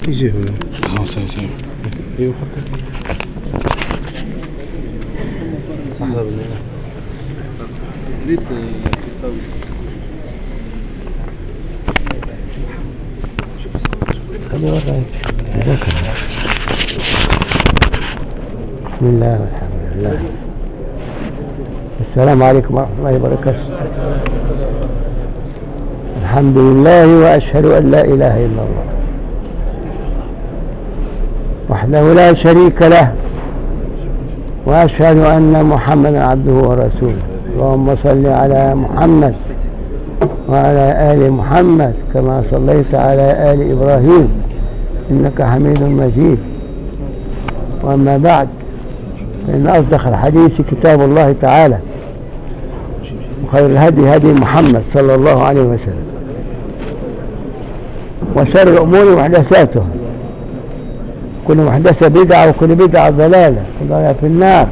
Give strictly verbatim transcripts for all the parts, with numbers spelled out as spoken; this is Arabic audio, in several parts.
يجي اه صحيح صحيح ايوه حتى صح ده بالله ريت خليني وراك بسم الله والحمد لله. السلام عليكم ورحمة الله وبركاته. الحمد لله وأشهد أن لا إله إلا الله وحده لا شريك له، وأشهد أن محمدا عبده ورسوله. اللهم صل على محمد وعلى آل محمد كما صليت على آل إبراهيم إنك حميد مجيد. وأما بعد، فإن أصدق الحديث كتاب الله تعالى، وخير الهدي هدي محمد صلى الله عليه وسلم، وشر الأمور محدثاتها، كل محدثة بدعة وكل بدعة ضلالة وضلالة في النار.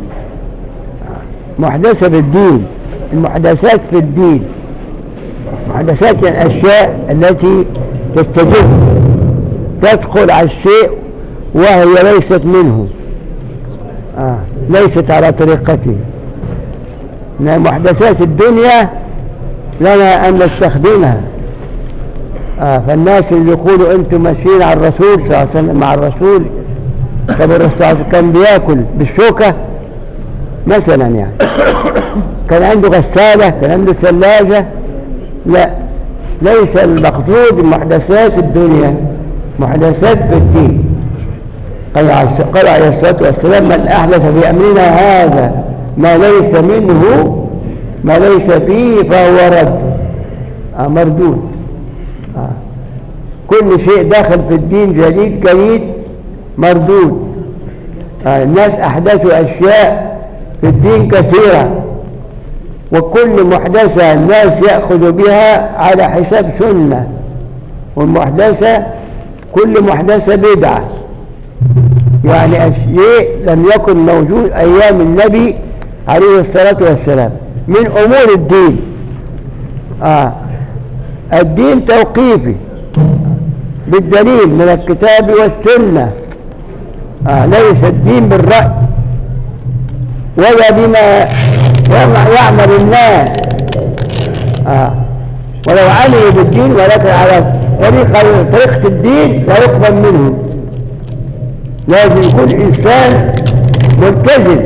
محدثة بالدين، المحدثات في الدين محدثات يعني الأشياء التي تستجد تدخل على الشيء وهي ليست منه، آه. ليست على طريقته. من محدثات الدنيا لنا أن نستخدمها. آه. فالناس اللي يقولوا أنتم ماشيين على الرسول صلى الله عليه وسلم مع الرسول، طب الرسول كان بياكل بالشوكة مثلا، يعني كان عنده غسالة، كان عنده ثلاجة؟ لا، ليس المقصود محدثات الدنيا، محدثات في الدين. قال عليه الصلاة والسلام: من أحدث في أمرنا هذا ما ليس منه ما ليس فيه فهو رد، آه مردود. آه. كل شيء داخل في الدين جديد جديد مردود. آه. الناس أحدثوا أشياء في الدين كثيرة، وكل محدثة الناس يأخذ بها على حساب سنة، والمحدثة كل محدثة بدعة، يعني شيء لم يكن موجود أيام النبي عليه الصلاة والسلام من أمور الدين. آه. الدين توقيفي بالدليل من الكتاب والسنة. آه. ليس الدين بالرأي ولا بما يعمل الناس، آه. ولو عملوا بالدين ولكن على طريقة طريقة الدين لا يقبل منه. لازم يكون إنسان ملتزم،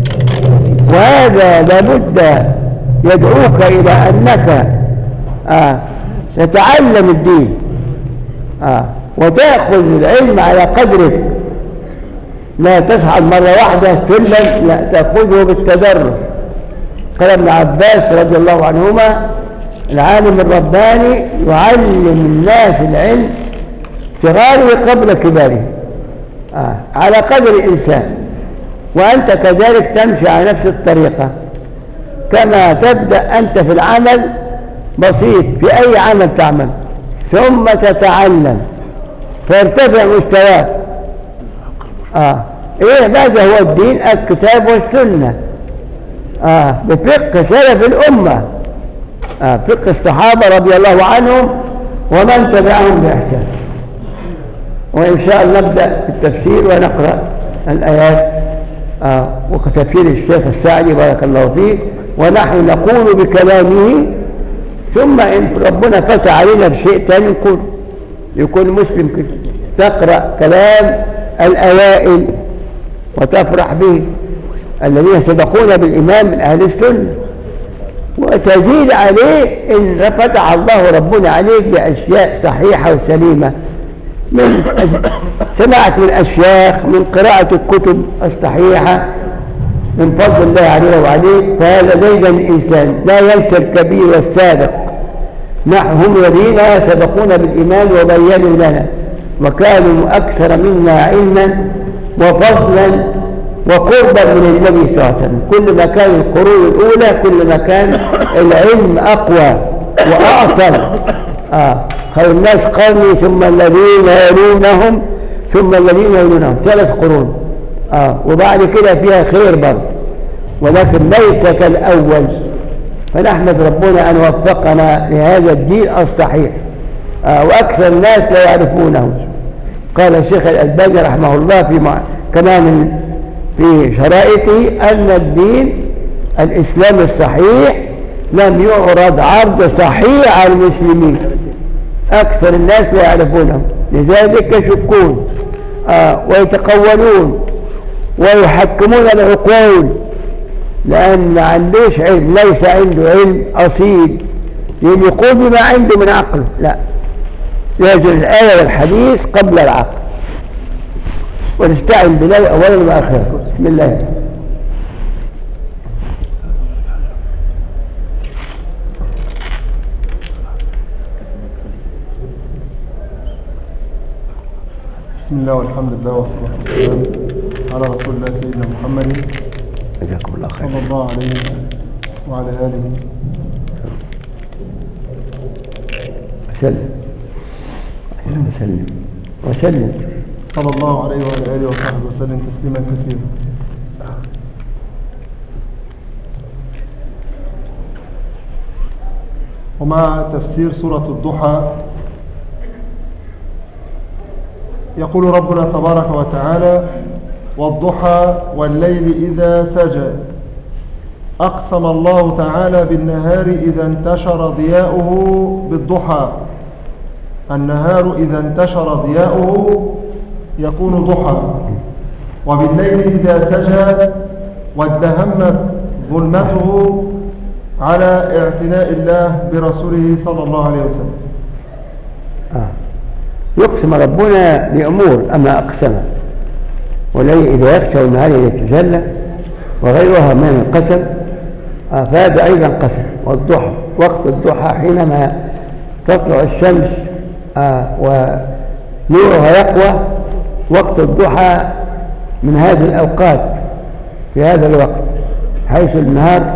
وهذا لابد يدعوك إلى أنك آه تتعلم الدين، آه وتأخذ العلم على قدرك، لا تصعد مرة واحدة سلم، لا، تأخذه بالتدرج. قال ابن عباس رضي الله عنهما: العالم الرباني يعلم الناس العلم صغاره قبل كباره، آه. على قدر الإنسان. وأنت كذلك تمشي على نفس الطريقة، كما تبدأ أنت في العمل بسيط، في أي عمل تعمل، ثم تتعلم فيرتفع مستواك. آه. إيه ماذا هو الدين؟ الكتاب والسنة، آه. بفقه سلف الأمة، آه. فقه الصحابة رضي الله عنهم ومن تبعهم بإحسان. وإن شاء الله نبدأ في التفسير ونقرأ الآيات، آه. وكتفسير الشيخ السعدي بارك الله فيه، ونحن نقول بكلامه، ثم إن ربنا فتح علينا بشيء تاني نقول. يكون مسلم كده تقرأ كلام الأوائل وتفرح به، الذين سبقونا بالإيمان من أهل السنة، وتزيد عليه إن فتح الله ربنا عليك بأشياء صحيحة وسليمة، من سماعك من أشياخ، من قراءة الكتب الصحيحة، من فضل الله علينا وعليك. فهذا دايما الإنسان لا ينسى الكبير والسابق. نحن هم الذين سبقونا بالإيمان وبينوا لنا، وكانوا أكثر منا علما وفضلا وقربا من النبي صلى الله عليه وسلم. كل ما كان القرون الأولى كل ما كان العلم أقوى وأعطل. آه. خير الناس قرني ثم الذين يلونهم ثم الذين يلونهم، ثلاث قرون، آه. وبعد كده فيها خير برضه، ولكن ليس كالأول. فنحمد ربنا أن وفقنا لهذا الدين الصحيح، آه. وأكثر الناس لا يعرفونه. قال الشيخ الألباني رحمه الله في مع... كمان في شرائطه أن الدين الإسلام الصحيح لم يعرض عرض صحيح على المسلمين، أكثر الناس لا يعرفونه، لذلك يشكون آه ويتقولون ويحكمون العقول، لأن ما عندوش علم، ليس عنده علم أصيل يقول بما عنده من عقله، لا، لازم الآية والحديث قبل العقل. ونستعين بالله أولا وآخرا. بسم الله. بسم الله والحمد لله والصلاة والسلام على رسول الله سيدنا محمد جزاكم الله خير صلى الله عليه وعلى آله وسلم وسلم وسلم صلى الله عليه وعلى آله وصحبه وسلم تسليما كثيرا. ومع تفسير سورة الضحى يقول ربنا تبارك وتعالى: والضحى والليل إذا سجى. أقسم الله تعالى بالنهار إذا انتشر ضياؤه بالضحى. النهار إذا انتشر ضياؤه يكون ضحى، وبالليل إذا سجى وادهمت ظلمته على اعتناء الله برسوله صلى الله عليه وسلم. آه. يقسم ربنا بأمور أما أقسم، والليل إذا يخشى والنهار إذا يتجلى وغيرها من القسم، آه فهذا أيضا قسم. والضحى، وقت الضحى حينما تطلع الشمس آه ونورها يقوى، وقت الضحى من هذه الأوقات في هذا الوقت، حيث النهار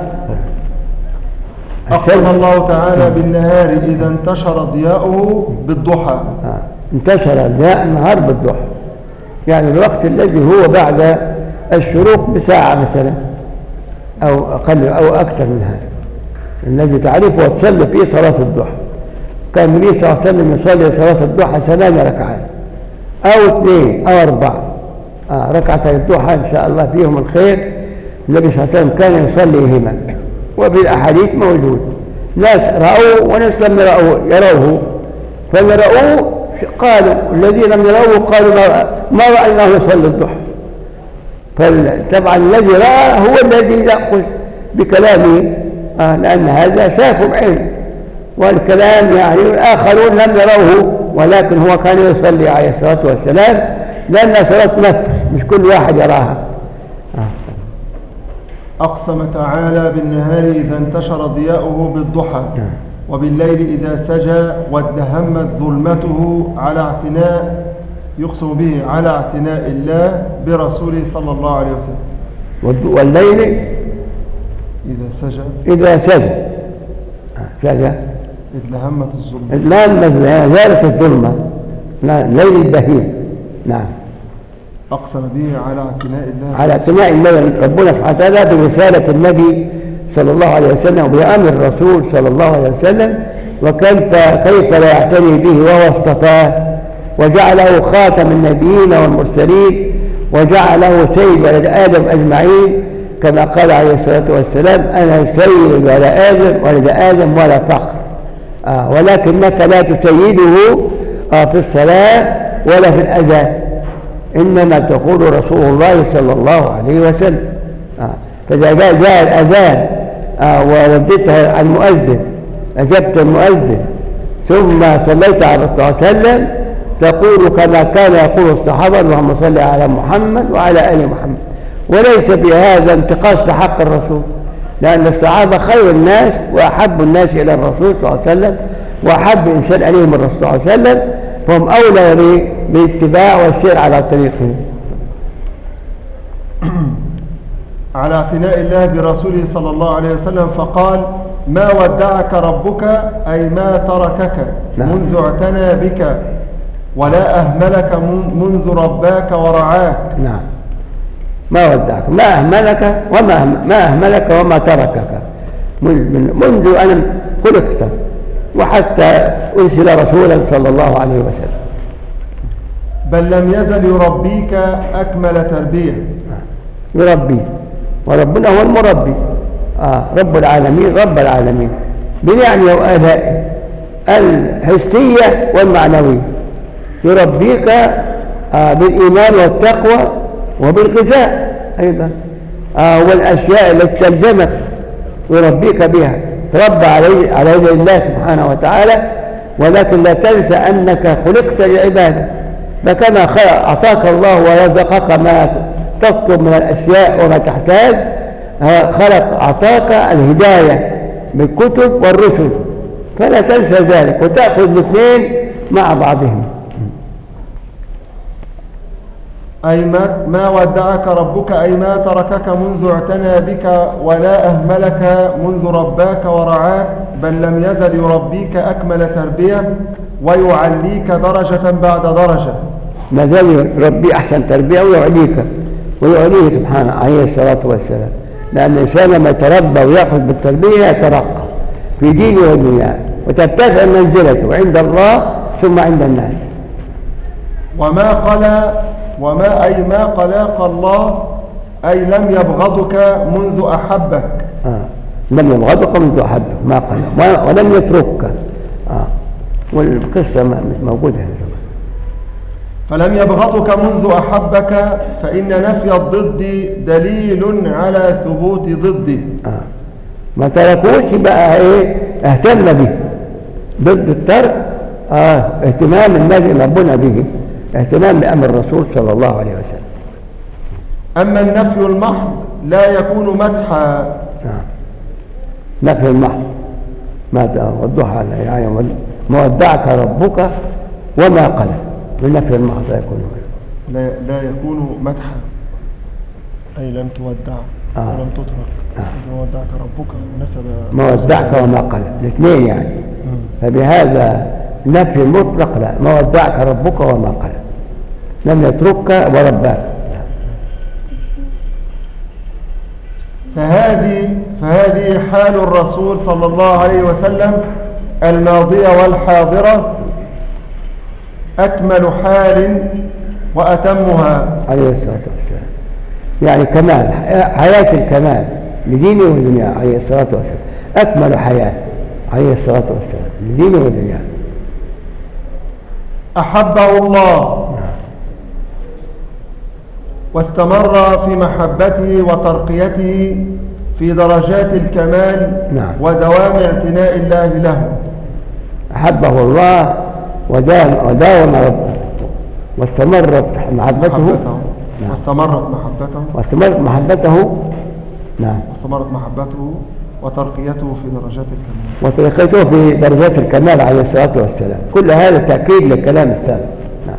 أقسم الله تعالى بالنهار إذا انتشر ضياؤه بالضحى. آه. انتشر ضياء النهار بالضحى، يعني الوقت الذي هو بعد الشروق بساعة مثلا أو أقل أو أكثر من هذا، الذي تعرفه وتصلي فيه صلاة الضحى. كان النبي صلى الله عليه وسلم يصلي صلاة الضحى ثمان ركعات أو اثنين أو أربعة. آه ركعتي الضحى إن شاء الله فيهم الخير، النبي صلى الله عليه وسلم كان يصليهما، وفي الأحاديث موجود. ناس رأوه وناس لم يرأوه يروه، فالذي رأوه قالوا، الذين لم يروه قالوا ما رأيناه يصلي الضحى. فطبعا الذي رأى هو الذي يأخذ بكلامه، آه لأن هذا شافه بعينه، والكلام يعني الآخرون لم يروه، ولكن هو كان يصلي عليه الصلاة والسلام، لأن صلاة نفس مش كل واحد يراها. آه. أقسم تعالى بالنهار إذا انتشر ضياؤه بالضحى، وبالليل إذا سجى وادهمت ظلمته على اعتناء، يقسم به على اعتناء الله برسوله صلى الله عليه وسلم. والليل إذا سجى إذا سجى سجى ادهمت الظلمة، لا زالت الظلمة، الليل الدهيم. نعم. أقسم به على اعتناء الله على اعتناء الله ربنا سبحانه وتعالى برسالة النبي صلى الله عليه وسلم وبأمر الرسول صلى الله عليه وسلم، وكيف كيف لا يعتني به وهو اصطفاه وجعله خاتم النبيين والمرسلين، وجعله سيد ولد آدم أجمعين، كما قال عليه الصلاة والسلام: أنا سيد ولد آدم ولد آدم ولا فخر. آه ولكنك لا تسيده آه في الصلاة ولا في الأذان، إنما تقول رسول الله صلى الله عليه وسلم. آه فإذا جاء, جاء الأذان آه وردتها على المؤذن، أجبت المؤذن ثم صليت على الرسول صلى الله عليه وسلم، تقول كما كان يقول الصحابة: اللهم صل على محمد وعلى آل محمد. وليس بهذا انتقاص لحق الرسول، لأن الصحابة خير الناس وأحب الناس إلى الرسول صلى الله عليه وسلم، وأحب إنسان عليهم الرسول صلى الله عليه وسلم، فهم أولى بالاتباع والسير على طريقه. على اعتناء الله برسوله صلى الله عليه وسلم، فقال: ما ودعك ربك، أي ما تركك. نعم. منذ اعتنى بك ولا أهملك منذ رباك ورعاك. نعم. ما ودعك، ما أهملك وما ما أهملك وما تركك منذ أن خلقت وحتى أرسل رسولا صلى الله عليه وسلم. بل لم يزل يربيك أكمل تربية. يربي، وربنا هو المربي. آه رب العالمين، رب العالمين بنعمه وآلائه الحسية والمعنوية. يربيك آه بالإيمان والتقوى وبالغذاء أيضا، آه والأشياء التي تلزمك يربيك بها، تربى عليه على يد الله سبحانه وتعالى. ولكن لا تنسى أنك خلقت للعبادة، فكما أعطاك الله ورزقك ما تطلب من الأشياء وما تحتاج، خلق أعطاك الهداية بالكتب والرسل، فلا تنسى ذلك وتأخذ الاثنين مع بعضهم. أي ما, ما ودعك ربك، أي ما تركك منذ اعتنى بك ولا أهملك منذ رباك ورعاك، بل لم يزل يربيك أكمل تربية ويعليك درجة بعد درجة. ما زال يربي أحسن تربية ويعليك ويعليه سبحانه عليه الصلاة والسلام، لأن الإنسان لما يتربى ويأخذ بالتربية يترقى في دينه ودنياه وترتفع منزلته عند الله ثم عند الناس. وما قال وما أي ما قلاق الله، أي لم يبغضك منذ أحبك. آه. لم يبغضك منذ أحبك، ما قال ولم يتركك. آه. والقصة مش موجودة هنا. فلم يبغضك منذ أحبك، فإن نفي الضد دليل على ثبوت ضده. آه. ما تركوش بقى ايه اهتم به ضد الترك. آه. اهتمام النبي ربنا به، اهتمام بأمر الرسول صلى الله عليه وسلم. أما النفي المحض لا يكون مدحا. آه. نفي المحض ما وضحها يعني ما ودعك ربك وما قلى، بالنفي المحض لا يكون لا, لا يكون مدحا، أي لم تودع آه. ولم تترك. آه. ما ودعك ربك نسب ما ودعك وما قلى الاثنين يعني. م. فبهذا نفي مطلق لا، ما ودعك ربك وما قلى، لم يتركك ورباك. فهذه فهذه حال الرسول صلى الله عليه وسلم الماضية والحاضرة، أكمل حال وأتمها عليه الصلاة والسلام. يعني كمال حياة الكمال لدينه ودنياه عليه الصلاة والسلام، أكمل حياة عليه الصلاة والسلام لدينه ودنياه. أحبه الله واستمر في محبته وترقيته في درجات الكمال. نعم. ودوام اعتناء الله له. أحبه الله وداوم وداوم ربه واستمرت محبته. نعم. واستمرت محبته واستمرت محبته. نعم. واستمرت محبته وترقيته في درجات الكمال. وترقيته في درجات الكمال عليه الصلاة والسلام. كل هذا تأكيد للكلام السابق. نعم.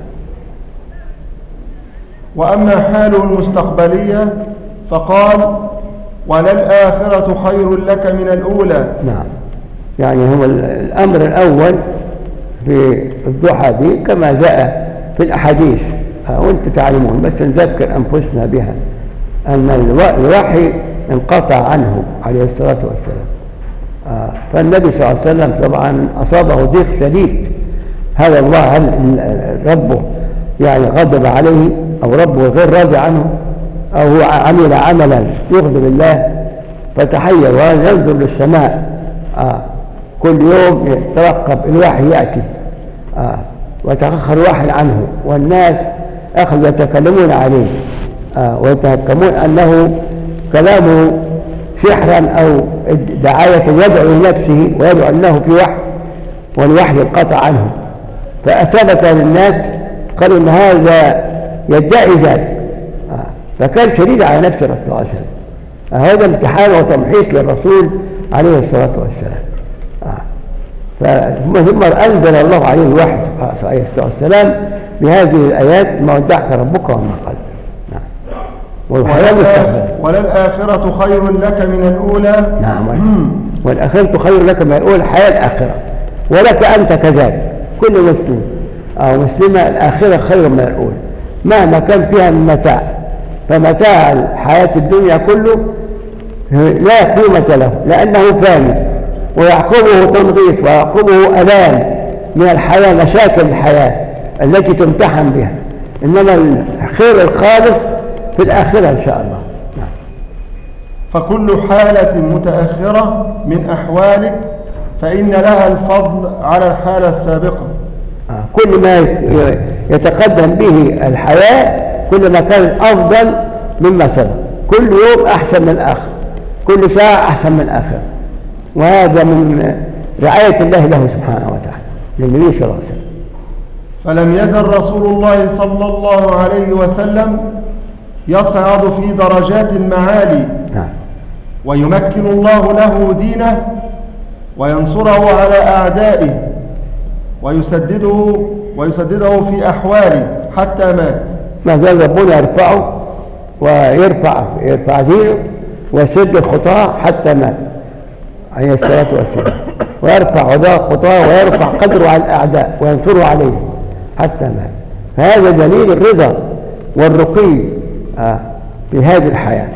وأما حاله المستقبلية فقال: وللآخرة خير لك من الأولى. نعم. يعني هو الأمر الأول في الضحى دي كما جاء في الأحاديث وانت تعلمون، بس نذكر أنفسنا بها أن الوحي انقطع عنه عليه الصلاة والسلام. فالنبي صلى الله عليه وسلم طبعا أصابه ضيق شديد. هذا الله هل ربه يعني غضب عليه أو ربه غير راضي عنه أو هو عمل عملا يغضب الله؟ فتحير وينظر للسماء آه. كل يوم يترقب الوحي يأتي آه. ويتأخر الوحي عنه، والناس أخذوا يتكلمون عليه آه. ويتهكمون أنه كلامه سحرا أو دعاية يدعو لنفسه ويدعو أنه في وحي والوحي انقطع عنه. فأثبت للناس قالوا أن هذا يدعي ذلك آه. فكان شديد على نفسه الرسول صلى الله عليه وسلم. آه. هذا امتحان وتمحيص للرسول عليه الصلاة والسلام. ثم أنزل الله عليه الوحي عليه الصلاة والسلام بهذه الآيات: ما ودعك ربك وما قلى. نعم. وللآخرة خير لك من الأولى. نعم. والآخرة خير لك من الأولى، حياة الآخرة، ولك أنت كذلك. كل مسلم أو مسلمة الآخرة خير من الأولى مهما كان فيها من متاع. فمتاع الحياة الدنيا كله لا قيمة له لأنه فاني، ويعقبه تنغيص ويعقبه ألام من الحياة، مشاكل الحياة التي تمتحن بها. إنما الخير الخالص في الآخرة إن شاء الله. نعم. فكل حالة متأخرة من أحوالك فإن لها الفضل على الحالة السابقة. آه. كل ما يتقدم به الحياة كل ما كان أفضل مما سبق، كل يوم أحسن من الآخر، كل ساعة أحسن من الآخر، وهذا من رعاية الله له سبحانه وتعالى للنبي صلى الله عليه وسلم. فلم يزل رسول الله صلى الله عليه وسلم يصعد في درجات المعالي. نعم. ويمكن الله له دينه وينصره على أعدائه ويسدده ويسدده في أحواله حتى مات. ما زال ربنا يرفعه ويرفع يرفع دينه ويسد الخطاه حتى مات عليه الصلاة والسلام، ويرفع عداء خطاه ويرفع قدره على الأعداء وينصره عليه حتى مات. فهذا دليل الرضا والرقي في هذه الحياة.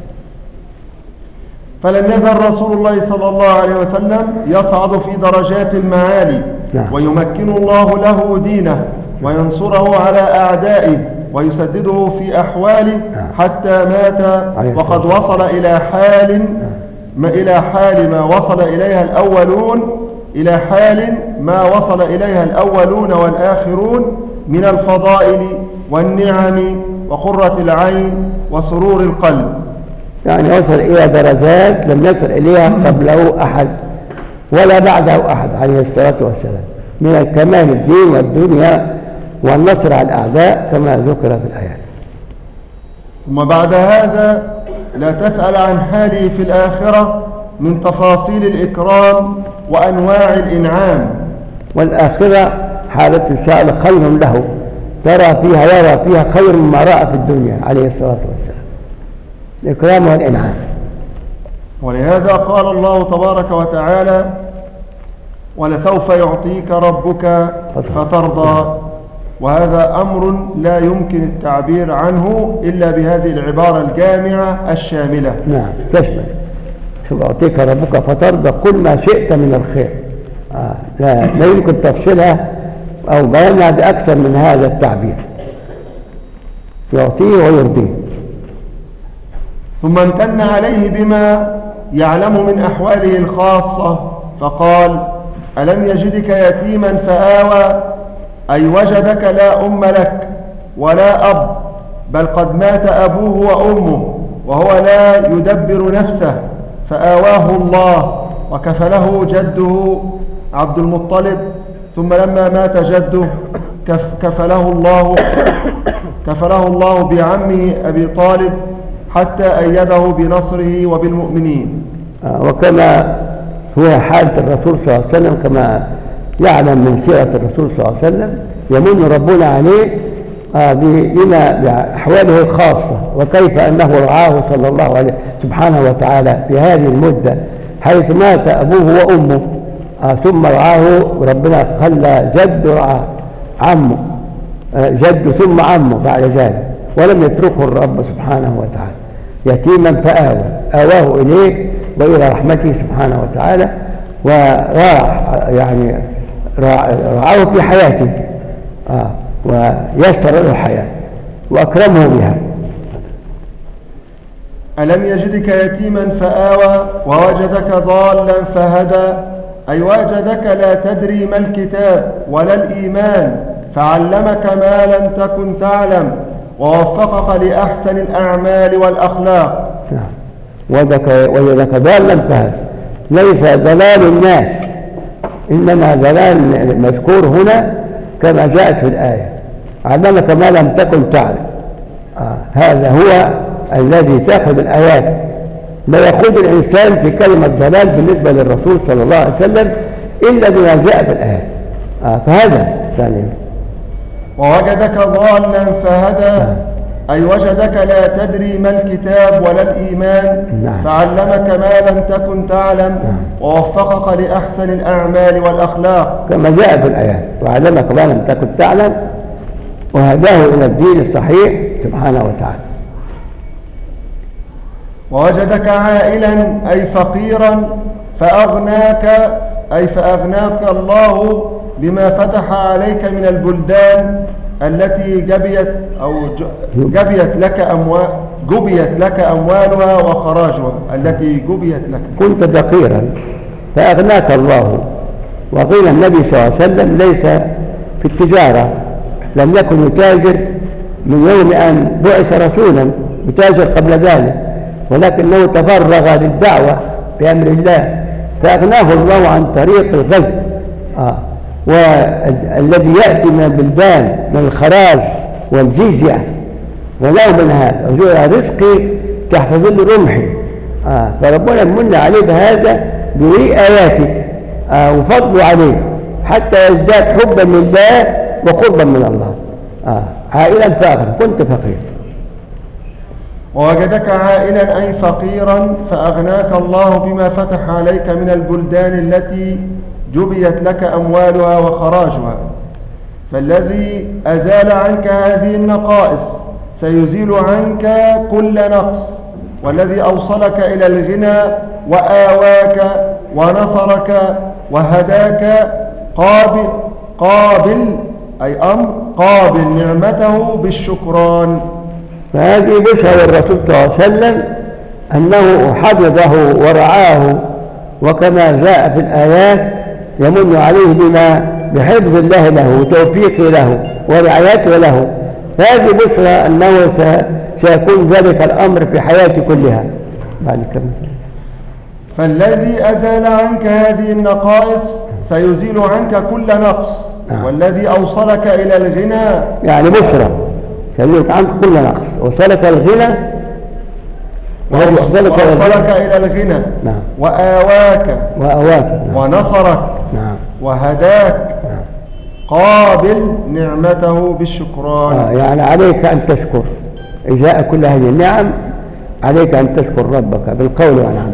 فلم يزل رسول الله صلى الله عليه وسلم يصعد في درجات المعالي. نعم. ويمكن الله له دينه وينصره على أعدائه ويسدده في أحواله. نعم. حتى مات وقد وصل إلى حال ما إلى حال ما وصل إليها الأولون إلى حال ما وصل إليها الأولون والآخرون من الفضائل والنعم وقرة العين وسرور القلب. يعني وصل إلى درجات لم يصل إليها قبله أحد ولا بعده أحد عليه الصلاة والسلام من الكمال الدين والدنيا والنصر على الأعداء كما ذكر في الآيات. ثم بعد هذا لا تسأل عن حاله في الآخرة من تفاصيل الإكرام وأنواع الإنعام. والآخرة حالة إن شاء الله خير له، ترى فيها يرى فيها خير مما رأى في الدنيا عليه الصلاة والسلام، الإكرام والإنعام. ولهذا قال الله تبارك وتعالى: ولسوف يعطيك ربك فترضى. وهذا أمر لا يمكن التعبير عنه إلا بهذه العبارة الجامعة الشاملة. نعم تشمل. سوف يعطيك ربك فترضى كل ما شئت من الخير. آه. لا, لا يمكن تفصيلها أو بيانها بأكثر من هذا التعبير. يعطيه ويرضيه. ثم امتن عليه بما يعلم من أحواله الخاصة فقال: ألم يجدك يتيما فآوى، أي وجدك لا أم لك ولا أب، بل قد مات أبوه وأمه وهو لا يدبر نفسه فآواه الله وكفله جده عبد المطلب، ثم لما مات جده كف كفله الله كفله الله بعمه أبي طالب حتى أيده بنصره وبالمؤمنين. وكما هو حالة الرسول صلى الله عليه وسلم كما يعلم من سيرة الرسول صلى الله عليه وسلم، يمن ربنا عليه بما بأحواله الخاصة وكيف أنه رعاه صلى الله عليه سبحانه وتعالى في هذه المدة حيث مات أبوه وأمه، ثم رعاه ربنا خلى جد رعاه عمه جد ثم عمه بعد ذلك، ولم يتركه الرب سبحانه وتعالى يتيما فآوى آواه إليه وإلى رحمته سبحانه وتعالى، وراح يعني رعاه في حياته آه ويسر له الحياة وأكرمه بها. ألم يجدك يتيما فآوى ووجدك ضالا فهدى، أي وجدك لا تدري ما الكتاب ولا الإيمان فعلمك ما لم تكن تعلم ووفقك لأحسن الأعمال والأخلاق. وجدك وجدك ضالا فهدى، ليس ضلال الناس إنما ضلال مذكور هنا كما جاءت في الآية، علمك ما لم تكن تعلم. آه. هذا هو الذي تأخذ الآيات، لا يخوض الإنسان في كلمة ضلال بالنسبة للرسول صلى الله عليه وسلم إلا بما جاء في الآيات. آه. فهذا ثاني. ووجدك ضالا فهدى آه. أي وجدك لا تدري ما الكتاب ولا الإيمان. نعم. فعلمك ما لم تكن تعلم. نعم. ووفقك لأحسن الأعمال والأخلاق كما جاء في الآيات، وعلمك ما لم تكن تعلم وهداه إلى الدين الصحيح سبحانه وتعالى. ووجدك عائلا أي فقيرا فأغناك، أي فأغناك الله بما فتح عليك من البلدان التي جبيت أو جبيت لك أموال جبيت لك أموالها وخراجها التي جبيت لك. كنت فقيرا فأغناك الله، وغنى النبي صلى الله عليه وسلم ليس في التجارة، لم يكن يتاجر من يوم أن بعث رسولا، يتاجر قبل ذلك، ولكنه تفرغ للدعوة بأمر الله فأغناه الله عن طريق الغزو. آه. والذي يأتي من البلدان من الخراج والجزية وله من هذا وجعل رزقي تحت ظل رمحي. آه. فربنا يمن عليه بهذا بآياته آه. وفضله عليه حتى يزداد حبا لله وقربا من الله. آه. عائلا فأغنى، كنت فقير. ووجدك عائلا أي فقيرا فأغناك الله بما فتح عليك من البلدان التي جبيت لك أموالها وخراجها. فالذي أزال عنك هذه النقائص سيزيل عنك كل نقص، والذي أوصلك إلى الغنى وآواك ونصرك وهداك قابل قابل أي أمر قابل نعمته بالشكران. فهذه بشرى الرسول صلى الله عليه وسلم أنه حفظه ورعاه، وكما جاء في الآيات يمن عليه بما بحفظ الله له وتوفيقه له ورعايته له. فهذه بشرى أنه سيكون ذلك الأمر في حياته كلها. بعد كم فالذي أزال عنك هذه النقائص سيزيل عنك كل نقص. آه. والذي أوصلك إلى الغنى يعني بشرى سيزيل عنك كل نقص، وصلك الغنى وأوصلك إلى الغنى. نعم. وآواك وآواك. نعم. ونصرك. نعم. وهداك. نعم. قابل نعمته بالشكران. آه يعني عليك أن تشكر إجاء كل هذه النعم، عليك أن تشكر ربك بالقول والعمل.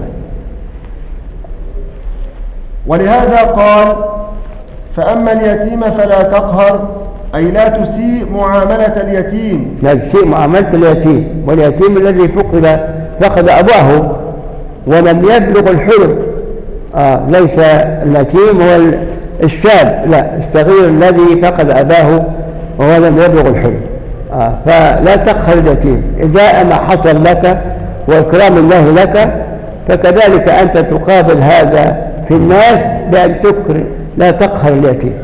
ولهذا قال فأما اليتيم فلا تقهر، أي لا تسيء معاملة اليتيم. لا تسيء معاملة اليتيم، واليتيم الذي فقد فقد أباه ولم يبلغ الحلم. آه ليس اليتيم هو الشاب، لا، الصغير الذي فقد أباه وهو لم يبلغ الحلم. آه فلا تقهر اليتيم، إذا ما حصل لك وإكرام الله لك فكذلك أنت تقابل هذا في الناس بأن تكرم، لا تقهر اليتيم.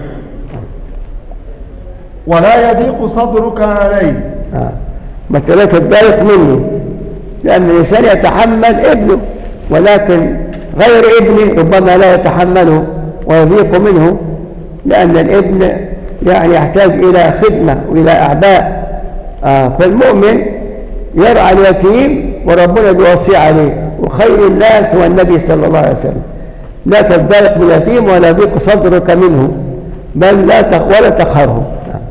ولا يضيق صدرك عليه. آه. ما تلاك تضايق منه، لأن الإنسان يتحمل ابنه، ولكن غير ابنه ربما لا يتحمله ويضيق منه، لأن الابن يعني يحتاج إلى خدمة وإلى أعباء. آه. فالمؤمن يرعى اليتيم وربنا بيوصي عليه، وخير الناس هو النبي صلى الله عليه وسلم. لا تضايق باليتيم ولا يضيق صدرك منه، بل لا ولا تقهره.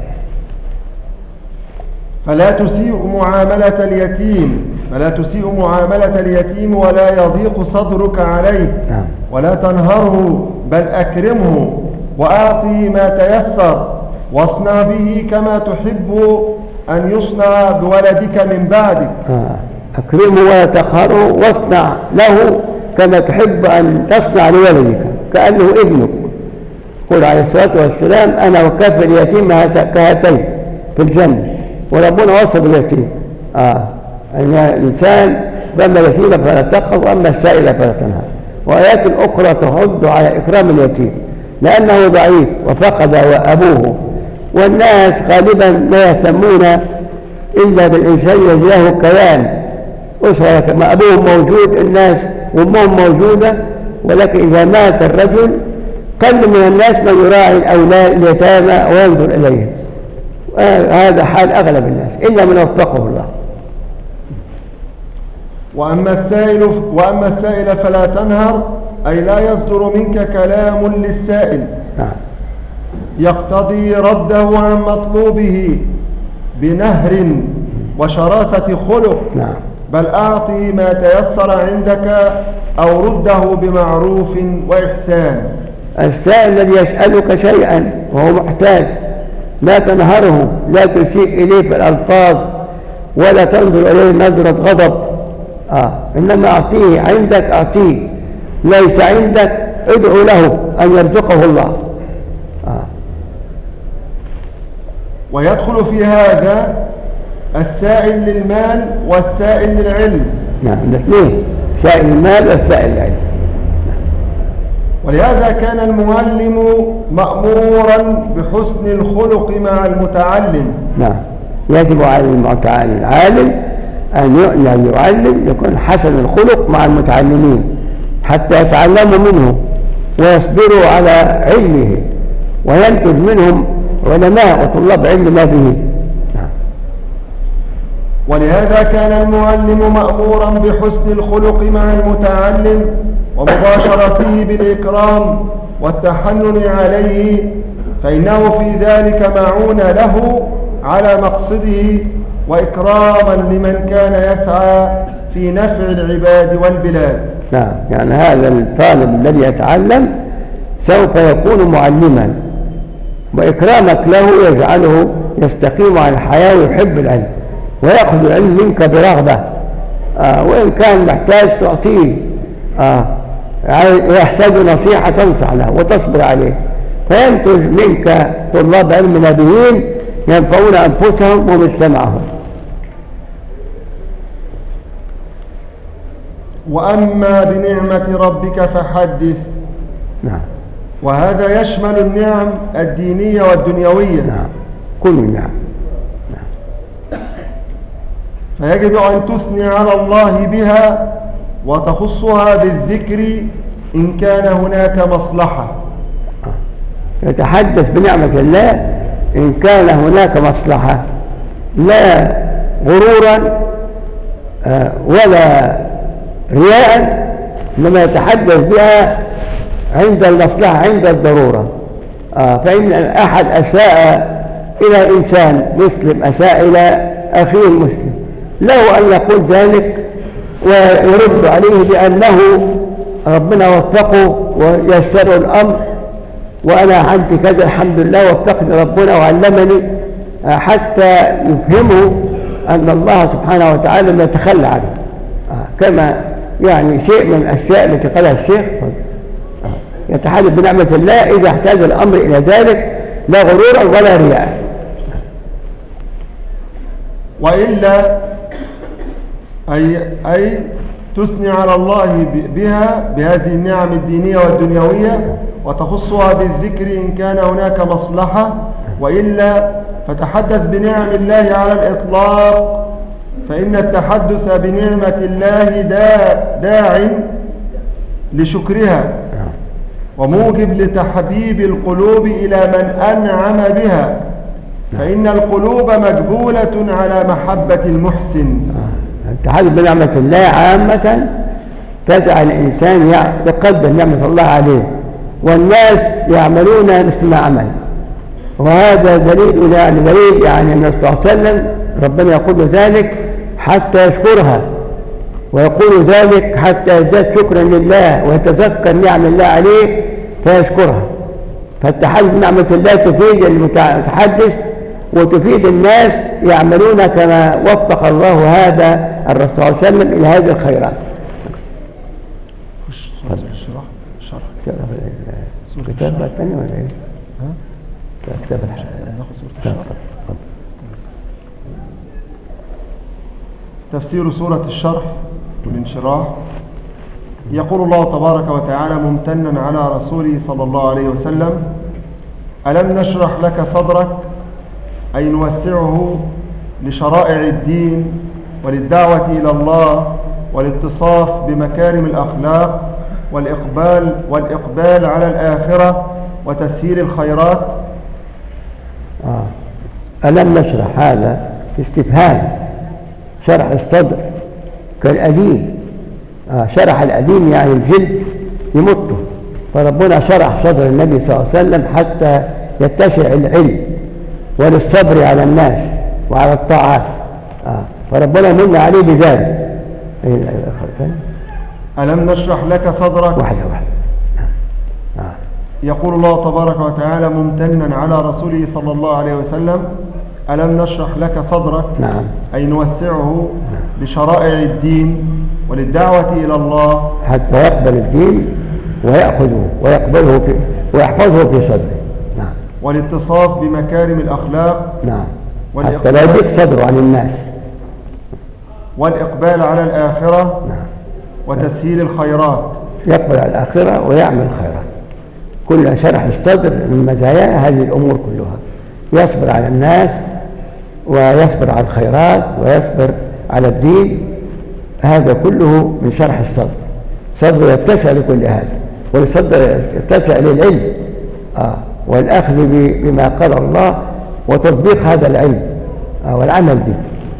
فلا تسيء معاملة اليتيم فلا تسيء معاملة اليتيم ولا يضيق صدرك عليه. نعم. ولا تنهره بل أكرمه وأعطي ما تيسر، واصنع به كما تحب أن يصنع بولدك من بعدك. آه. أكرمه ولا تقهره، واصنع له كما تحب أن تصنع لولدك كأنه ابنك. قل عليه الصلاة والسلام أنا وكفل اليتيم كهاتين في الجنة، وربنا وصف اليتيم. آه. أن الإنسان فأما اليتيم فلا تقهر وأما السائل فلا تنهر. وآيات أخرى تحض على إكرام اليتيم لأنه ضعيف وفقد أبوه، والناس غالبا لا يهتمون إلا بالإنسان الذي له كيان أسرة، كما أبوه موجود الناس وأمهم موجودة، ولكن إذا مات الرجل قل من الناس من يراعي الأولاد اليتامى وينظر إليهم. هذا حال أغلب الناس إلا من وفقه الله. وأما السائل, وأما السائل فلا تنهر، أي لا يصدر منك كلام للسائل يقتضي رده عن مطلوبه بنهر وشراسة خلق، بل أعطي ما تيسر عندك أو رده بمعروف وإحسان. السائل الذي يسألك شيئا وهو محتاج لا تنهره، لا تسيء إليه في الألفاظ ولا تنظر إليه نظرة غضب. آه. إنما أعطيه، عندك أعطيه، ليس عندك ادعو له أن يرزقه الله. آه. ويدخل في هذا السائل للمال والسائل للعلم. نعم الاثنين، سائل المال والسائل للعلم. ولهذا كان المعلم مأمورا بحسن الخلق مع المتعلم. نعم يجب على المتعلم العالم أن يعلم يكون حسن الخلق مع المتعلمين حتى يتعلموا منه ويصبروا على علمه وينتج منهم علماء وطلاب علم ما به. نعم. ولهذا كان المعلم مأمورا بحسن الخلق مع المتعلم ومباشرته بالإكرام والتحنن عليه، فإنه في ذلك معون له على مقصده وإكراما لمن كان يسعى في نفع العباد والبلاد. نعم يعني هذا الطالب الذي يتعلم سوف يكون معلما، وإكرامك له يجعله يستقيم على الحياة ويحب العلم ويأخذ العلم منك برغبة. آه وإن كان محتاج تعطيه، آه يحتاج نصيحة تنصح له وتصبر عليه، فينتج منك طلاب علم نبيين ينفعون أنفسهم ومجتمعهم. وأما بنعمة ربك فحدث. نعم. وهذا يشمل النعم الدينية والدنيوية. نعم كل النعم. نعم. فيجب أن تثني على الله بها وتخصها بالذكر إن كان هناك مصلحة. يتحدث بنعمة الله إن كان هناك مصلحة، لا غرورا ولا رياء، لما يتحدث بها عند المصلحة عند الضرورة. فإن أحد أساء إلى إنسان مسلم، أساء إلى أخيه المسلم، له أن يقول ذلك ويرد عليه بأنه ربنا وفقه ويسر الأمر وأنا عندي كذا الحمد لله وفقني ربنا وعلمني، حتى يفهمه أن الله سبحانه وتعالى لا يتخلى عنه، كما يعني شيء من الأشياء التي قالها الشيخ يتحدث بنعمة الله إذا احتاج الأمر إلى ذلك، لا غرورا ولا رياء. وإلا أي, أي تثني على الله بها بهذه النعم الدينية والدنيوية وتخصها بالذكر إن كان هناك مصلحة، وإلا فتحدث بنعم الله على الإطلاق، فإن التحدث بنعمة الله داع, داع لشكرها وموجب لتحبيب القلوب إلى من أنعم بها، فإن القلوب مجبولة على محبة المحسن. التحدث بنعمة الله عامة تجعل الإنسان يقدر نعمة الله عليه، والناس يعملون مثل ما عمل، وهذا دليل يعني دليل يعني النبي صلى الله عليه وسلم ربنا يقول ذلك حتى يشكرها، ويقول ذلك حتى يزداد شكرا لله ويتذكر نعم الله عليه فيشكرها. فالتحدث بنعمة الله تفيد المتحدث وتفيد الناس يعملون كما وفق الله هذا الرسول صلى الله عليه وسلم إلى هذه الخيرات. شرح شرح كتاب الثاني ولا ايه؟ ها؟ كتاب الحشر. ناخذ سورة الشرح. تفسير سورة الشرح والانشراح. يقول الله تبارك وتعالى ممتنا على رسوله صلى الله عليه وسلم: ألم نشرح لك صدرك، أي نوسعه لشرائع الدين وللدعوة إلى الله والاتصاف بمكارم الأخلاق والإقبال, والإقبال على الآخرة وتسهيل الخيرات. آه. ألم نشرح هذا استفهام، شرح الصدر كالأديم. آه. شرح الأديم يعني الجلد يمطه، فربنا شرح صدر النبي صلى الله عليه وسلم حتى يتسع العلم وللصبر على الناس وعلى الطاعات. آه. فربنا من عليه بذلك. ألم نشرح لك صدرك. واحدة واحدة. آه. يقول الله تبارك وتعالى ممتنا على رسوله صلى الله عليه وسلم: ألم نشرح لك صدرك. نعم. أي نوسعه لشرائع الدين وللدعوة إلى الله حتى يقبل الدين ويأخذه ويقبله في ويحفظه في صدره. نعم. والاتصاف بمكارم الأخلاق. نعم. حتى لا يضيق صدره عن الناس. والإقبال على الآخرة. نعم. وتسهيل الخيرات. يقبل على الآخرة ويعمل الخيرات. كل شرح الصدر من مزايا هذه الأمور كلها، يصبر على الناس ويصبر على الخيرات ويصبر على الدين، هذا كله من شرح الصدر. صدر يتسع لكل هذا، والصدر يتسع للعلم آه. والأخذ بما قال الله وتطبيق هذا العلم آه. والعمل به.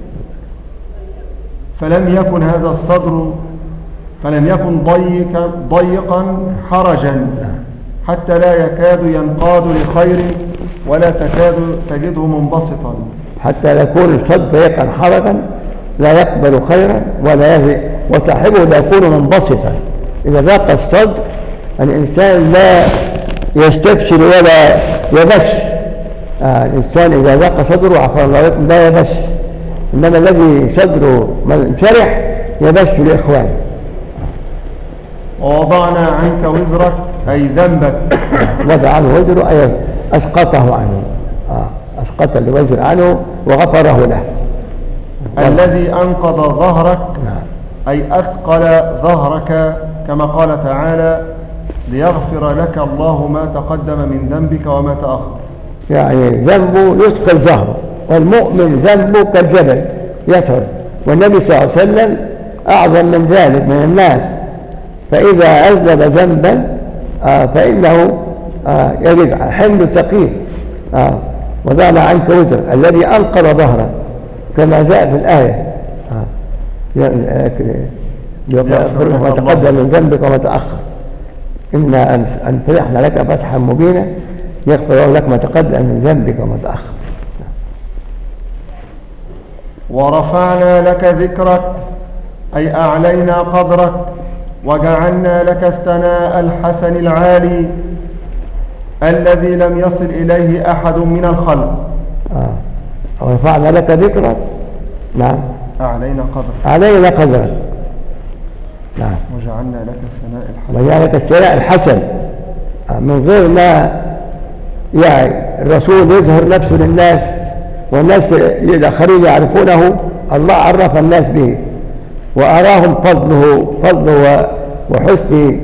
فلم يكن هذا الصدر فلم يكن ضيقا, ضيقا حرجا حتى لا يكاد ينقاد لخير ولا تكاد تجده منبسطا. حتى لا يكون الصدر ضيقا حرجا لا يقبل خيرا ولا يهدي، وصاحبه لا يكون منبسطا. إذا ضاق الصدر الإنسان لا يستبشر ولا يبش. آه الإنسان إذا ضاق صدره عفوا الله يكون لا يبش، إنما الذي صدره منشرح يبش لإخوانه. ووضعنا عنك وزرك أي ذنبك. وضع عنه وزره أي أسقطه عنه آه. أسقط الوزر عنه وغفره له. الذي أنقض ظهرك. نعم. أي أثقل ظهرك كما قال تعالى ليغفر لك الله ما تقدم من ذنبك وما تأخر. يعني ذنبه يثقل ظهره، والمؤمن ذنبه كالجبل يثقل، والنبي صلى الله عليه وسلم أعظم من ذلك من الناس، فإذا أذنب ذنبا آه فإنه آه يجد حمل ثقيل. آه وضعنا عنك وزر الذي أنقض ظهرك كما جاء في الآية آه ما تقدم من ذنبك وما تأخر، إنا أن فتحنا لك فتحا مبينا يغفر لك ما تقدم من ذنبك وما تأخر. ورفعنا لك ذكرك أي أعلينا قدرك وجعلنا لك الثناء الحسن العالي الذي لم يصل إليه أحد من الخلق. آه. ورفعنا لك ذكرك. نعم. أعلينا قدرك. أعلينا قدرك. نعم. وجعلنا لك الثناء الحسن. وجعلنا لك الثناء الحسن آه. من غير ما يعني الرسول يظهر نفسه للناس والناس الآخرين يعرفونه، الله عرف الناس به وأراهم فضله فضله وحسن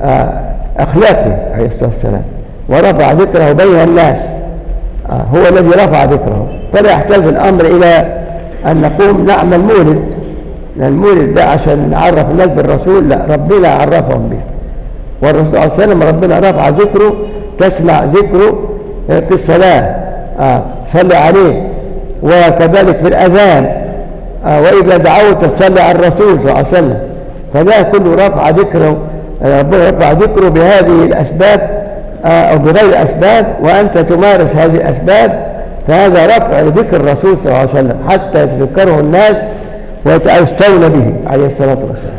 أخلاقه عليه الصلاة والسلام، ورفع ذكره بين الناس. هو الذي رفع ذكره، فلا يحتاج الأمر إلى أن نقوم نعمل مولد، لأن المولد ده عشان نعرف الناس بالرسول، لا، ربنا عرفهم به. والرسول صلى الله عليه وسلم ربنا رفع ذكره، تسمع ذكره في الصلاة آه. صلي عليه، وكذلك في الأذان آه. وإذا دعوت تصلي على الرسول صلى الله عليه وسلم، فده كله رفع ذكره. ربنا رفع ذكره بهذه الأسباب آه. أو بغير أسباب، وأنت تمارس هذه الأسباب، فهذا رفع ذكر الرسول صلى الله عليه وسلم حتى يتذكره الناس ويتأسون به عليه الصلاة والسلام.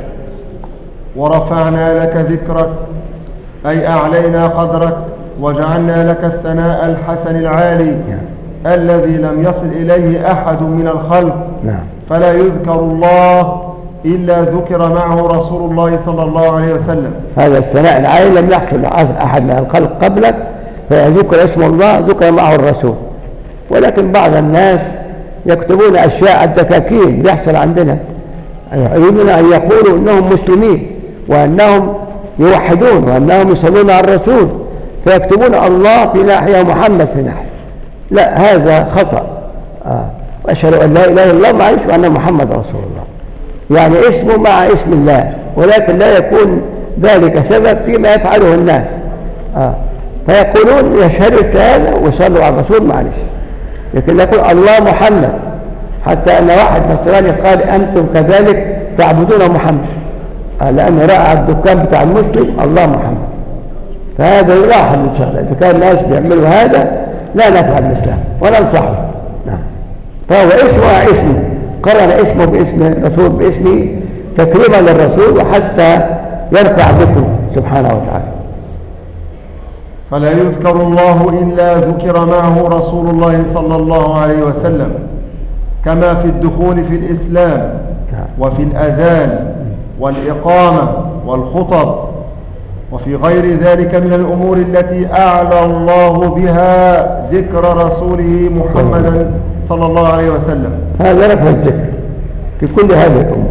ورفعنا لك ذكرك أي أعلينا قدرك وجعلنا لك الثناء الحسن العالي نعم. الذي لم يصل إليه أحد من الخلق نعم. فلا يذكر الله إلا ذكر معه رسول الله صلى الله عليه وسلم. هذا الثناء العالي لم يحصل أحد من الخلق قبلك، فيذكر اسم الله ذكر معه الرسول. ولكن بعض الناس يكتبون أشياء الدكاكين بيحصل عندنا، يريدون أن يقولوا أنهم مسلمين وأنهم يوحدون وأنهم يصلون على الرسول، فيكتبون الله في ناحية ومحمد في ناحية. لا، هذا خطأ. آه. وأشهد أن لا إله إلا الله معلش وأن محمد رسول الله، يعني اسمه مع اسم الله، ولكن لا يكون ذلك سبب فيما يفعله الناس. آه. فيقولون يشهدوا الشهادة ويصلوا على الرسول معلش، لكن يقول الله محمد، حتى أن واحد نصراني قال أنتم كذلك تعبدون محمد، آه. لأنه رأى الدكان بتاع المسلم الله محمد. فهذا يلاحظ إن شاء الله، إذا كان الناس بيعملوا هذا لا نفعل الإسلام ولا ننصحه. نعم. فهو اسمه اسمه، قرن اسمه باسم الرسول باسمه تكريما للرسول وحتى يرفع ذكره سبحانه وتعالى. فلا يذكر الله إلا ذكر معه رسول الله صلى الله عليه وسلم، كما في الدخول في الإسلام وفي الأذان والإقامة والخطب وفي غير ذلك من الأمور التي أعلى الله بها ذكر رسوله محمدا صلى الله عليه وسلم. هذا رفع الذكر في كل هذه الأمة.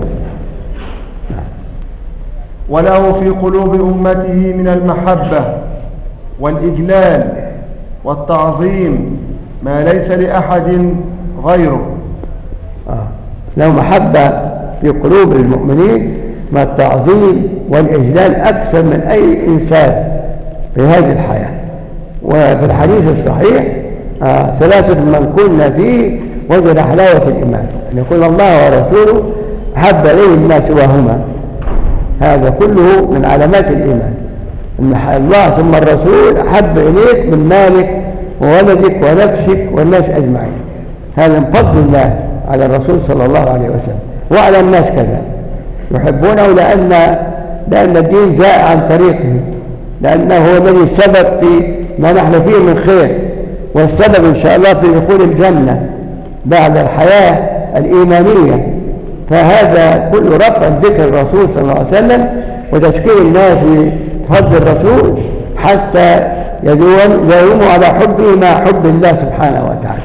وله في قلوب أمته من المحبة والإجلال والتعظيم ما ليس لأحد غيره. آه. له محبة في قلوب المؤمنين مع التعظيم والإجلال أكثر من أي إنسان في هذه الحياة. وفي الحديث الصحيح آه ثلاثة من كنا فيه وجد حلاوة الإيمان، أن يكون الله ورسوله أحب إليه ما سواهما. هذا كله من علامات الإيمان، أن الله ثم الرسول أحب إليك من مالك وولدك ونفسك والناس أجمعين. هذا من فضل الله على الرسول صلى الله عليه وسلم وعلى الناس كذا، يحبونه لأن لأن الدين جاء عن طريقه، لأنه هو الذي سبب في ما نحن فيه من خير، والسبب إن شاء الله في دخول الجنة بعد الحياة الإيمانية. فهذا كل رفع ذكر الرسول صلى الله عليه وسلم وتذكير الناس بفضل الرسول حتى يدوموا على حبه مع حب الله سبحانه وتعالى.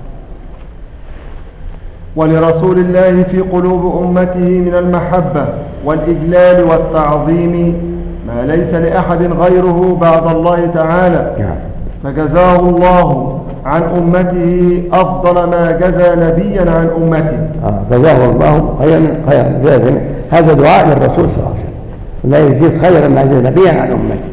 ولرسول الله في قلوب أمته من المحبة والإجلال والتعظيم ما ليس لأحد غيره بعد الله تعالى، فجزاه الله عن أمته أفضل ما جزى نبيا عن أمته. آه جزاه الله خيرا خيرا. هذا دعاء للرسول صلى الله عليه وسلم، لا يزيد خيرا ما جزى نبيا عن أمته.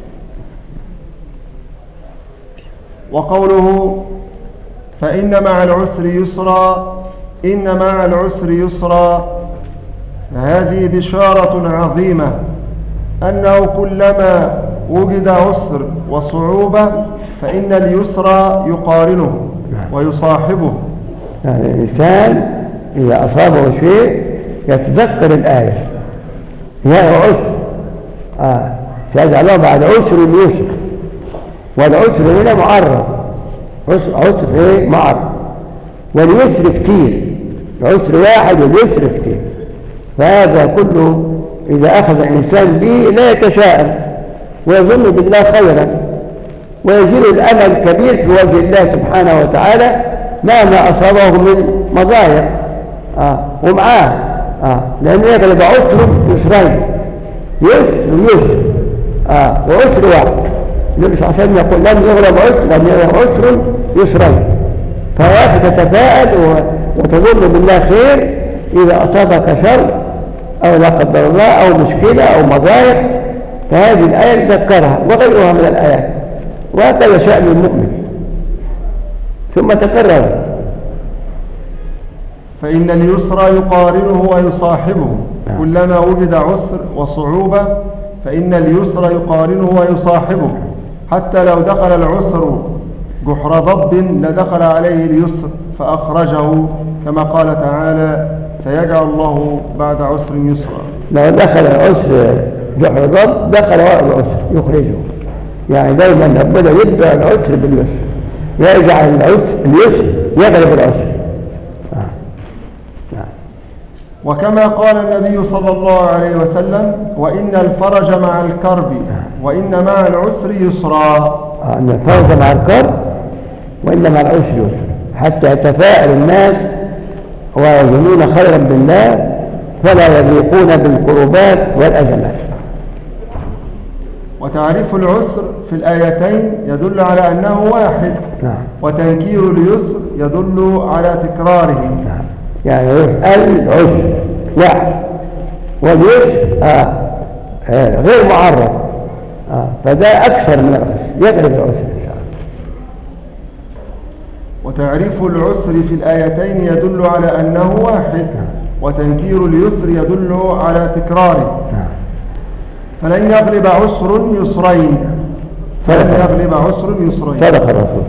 وقوله فإن مع العسر يسرا، إن مع العسر يسرا، هذه بشارة عظيمة أنه كلما وجد عسر وصعوبة فإن اليسر يقارنه ويصاحبه. يعني الإنسان إذا أصابه شيء يتذكر الآية يا عسر آه سيجعل الله بعد عسر اليسر، والعسر هنا معرض، عسر, عسر ايه معرض، واليسر كتير، العسر واحد واليسر كتير. فهذا كله إذا أخذ الإنسان به لا يتشاءم ويظن بالله خيرا ويجيل الأمل كبير في وجه الله سبحانه وتعالى مهما أصابه من مضايق آه ومعاه آه لأنه يغلب عسر يسرين، يسر ويسر آه وعسر واحد. النبي صلى الله عليه وسلم يقول لن يغلب عسر لن يغلب عسر يسرين. فيا أخي تتفائل وتظن بالله خير إذا أصابك شر أو لا قدر الله أو مشكلة أو مضايق، فهذه الآية تذكرها وغيرها من الآيات، وهكذا شأن المؤمن. ثم تكرر فإن اليسر يقارنه ويصاحبه، كلما وجد عسر وصعوبة فإن اليسر يقارنه ويصاحبه، حتى لو دخل العسر جحر ضب لدخل عليه اليسر فأخرجه، كما قال تعالى سيجعل الله بعد عسر يسرا. لو دخل العسر جحر ضب دخل وراء العسر يخرجه. يعني دايما ربنا يبدأ العسر باليسر، يجعل العسر اليسر يغلب العسر. آه. آه. وكما قال النبي صلى الله عليه وسلم وإن الفرج مع الكرب وإن مع العسر يسرا. آه. إن الفرج مع الكرب وإن مع العسر يسر، حتى يتفاءل الناس ويظنون خيرا بالله فلا يضيقون بالكربات والأزمات. وتعريف العسر في الآيتين يدل على أنه واحد. نعم. وتنكير اليسر يدل على تكراره. نعم. يعني العسر واحد واليسر آه. آه. غير معرض آه. فده أكثر من العسر يغلب العسر إن شاء الله. وتعريف العسر في الآيتين يدل على أنه واحد. نعم. وتنكير اليسر يدل على تكراره. نعم. فلن يغلب عسر يسرين، فلن يغلب عسر يسرين. صدق الرسول.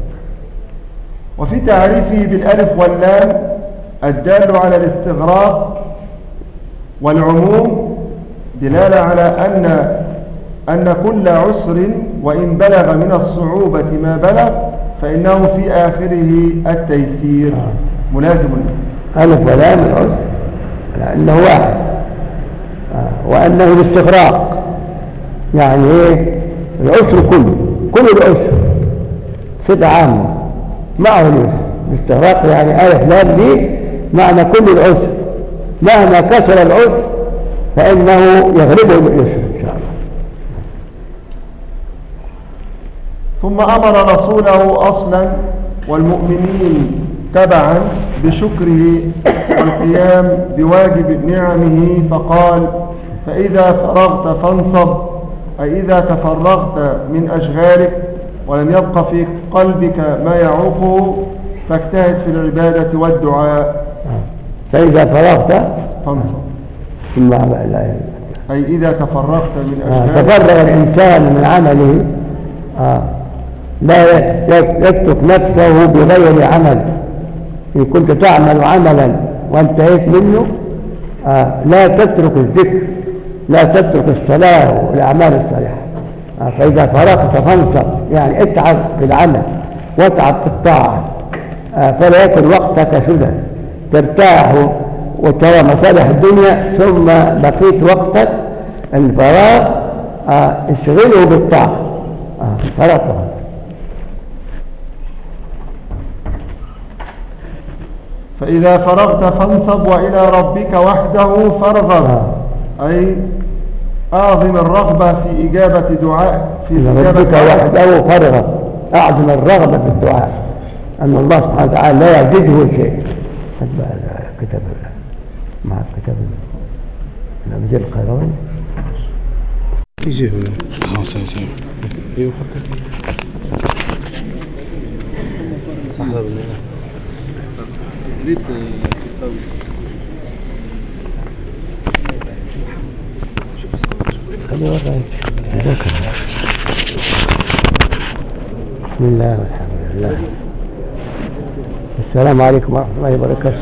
وفي تعريفه بالألف واللام الدال على الاستغراق والعموم دلالة على أن أن كل عسر وإن بلغ من الصعوبة ما بلغ فإنه في آخره التيسير ملازم. ألف ولام العسر لأنه واحد وأنه الاستغراق، يعني إيه العسر كله كل العسر صفة عامة معه اليسر، الاستغراق يعني ألف لام دي معنى كل العسر، مهما كثر العسر فإنه يغلبه اليسر إن شاء الله. ثم أمر رسوله أصلا والمؤمنين تبعا بشكره والقيام بواجب نعمه، فقال: فإذا فرغت فانصب، أي إذا تفرغت من أشغالك ولم يبق في قلبك ما يعوقه فاجتهد في العبادة والدعاء. فإذا فرغت فانصب، ثم لا أي إذا تفرغت من أشغالك. آه. تفرغ الإنسان من عمله، آه. لا يترك نفسه بغير عمل. إن كنت تعمل عملا وانتهيت منه، آه. لا تترك الذكر، لا تترك الصلاة والأعمال الصالحة. آه. فإذا فرغت فانصب، يعني اتعب في العمل واتعب في الطاعة، آه. فلا يكن وقتك سدى ترتاح وترى مصالح الدنيا، ثم بقيت وقتك الفراغ آه. اشغله بالطاعة. آه. فرغت. فإذا فرغت فانصب وإلى ربك وحده فارغب، أي أعظم الرغبة في إجابة دعاء في إجابة ربك وحده فارغب، أعظم الرغبة في الدعاء، أن الله سبحانه وتعالى لا يعجزه شيء. كتاب مع كتاب الأمجد القيرواني يجي هنا ايوه حتى ريت خلي وضعك. بسم الله والحمد لله. السلام عليكم ورحمة الله وبركاته.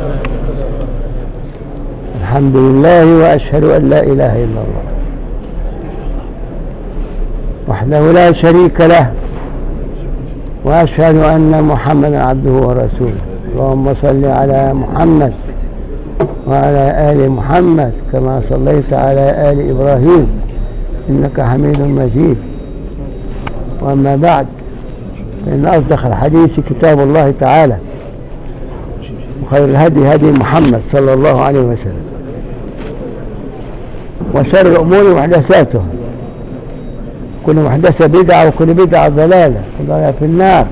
الحمد لله وأشهد أن لا إله إلا الله وحده لا شريك له، وأشهد أن محمدا عبده ورسوله. اللهم صل على محمد وعلى آل محمد كما صليت على آل إبراهيم إنك حميد مجيد. وأما بعد، فإن أصدق الحديث كتاب الله تعالى، وخير الهدي هدي محمد صلى الله عليه وسلم، وشر الأمور محدثاتها، كل محدثة بدعة وكل بدعة ضلالة وضلالة في النار.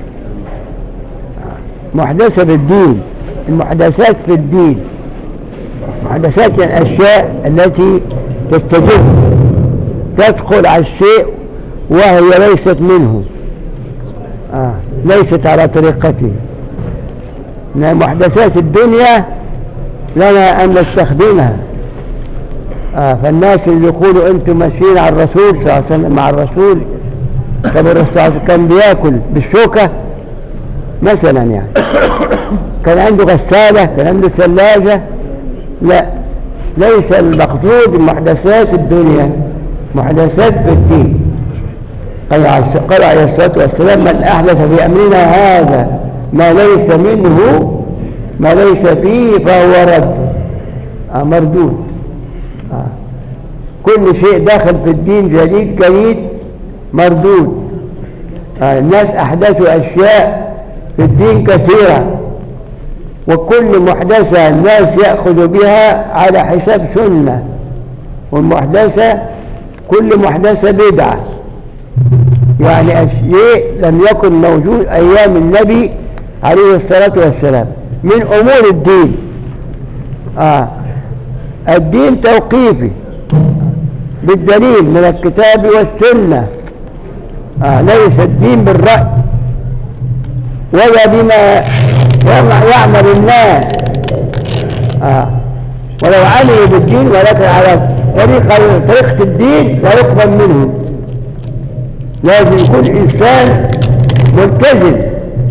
محدثة بالدين، المحدثات في الدين محدثات يعني الأشياء التي تستجد تدخل على الشيء وهي ليست منه، آه. ليست على طريقته. من محدثات الدنيا لنا أن نستخدمها، آه. فالناس اللي يقولوا أنتم ماشيين على الرسول صلى الله عليه وسلم مع الرسول، طب الرسول كان بياكل بالشوكة مثلا، يعني كان عنده غسالة، كان عنده ثلاجة. لا، ليس المقصود محدثات الدنيا، محدثات في الدين. قال عليه الصلاة والسلام: من أحدث في أمرنا هذا ما ليس منه ما ليس فيه فهو رد، آه مردود. آه. كل شيء داخل في الدين جديد جديد مردود. آه. الناس أحدثوا أشياء في الدين كثيرة، وكل محدثة الناس يأخذ بها على حساب سنة، والمحدثة كل محدثة بدعة، يعني شيء لم يكن موجود أيام النبي عليه الصلاة والسلام من أمور الدين. آه. الدين توقيفي بالدليل من الكتاب والسنة، آه. ليس الدين بالرأي ولا بما يعمل الناس، آه. ولو عملوا بالدين ولكن على طريقة طريقة الدين لا يقبل منه. لازم يكون إنسان ملتزم،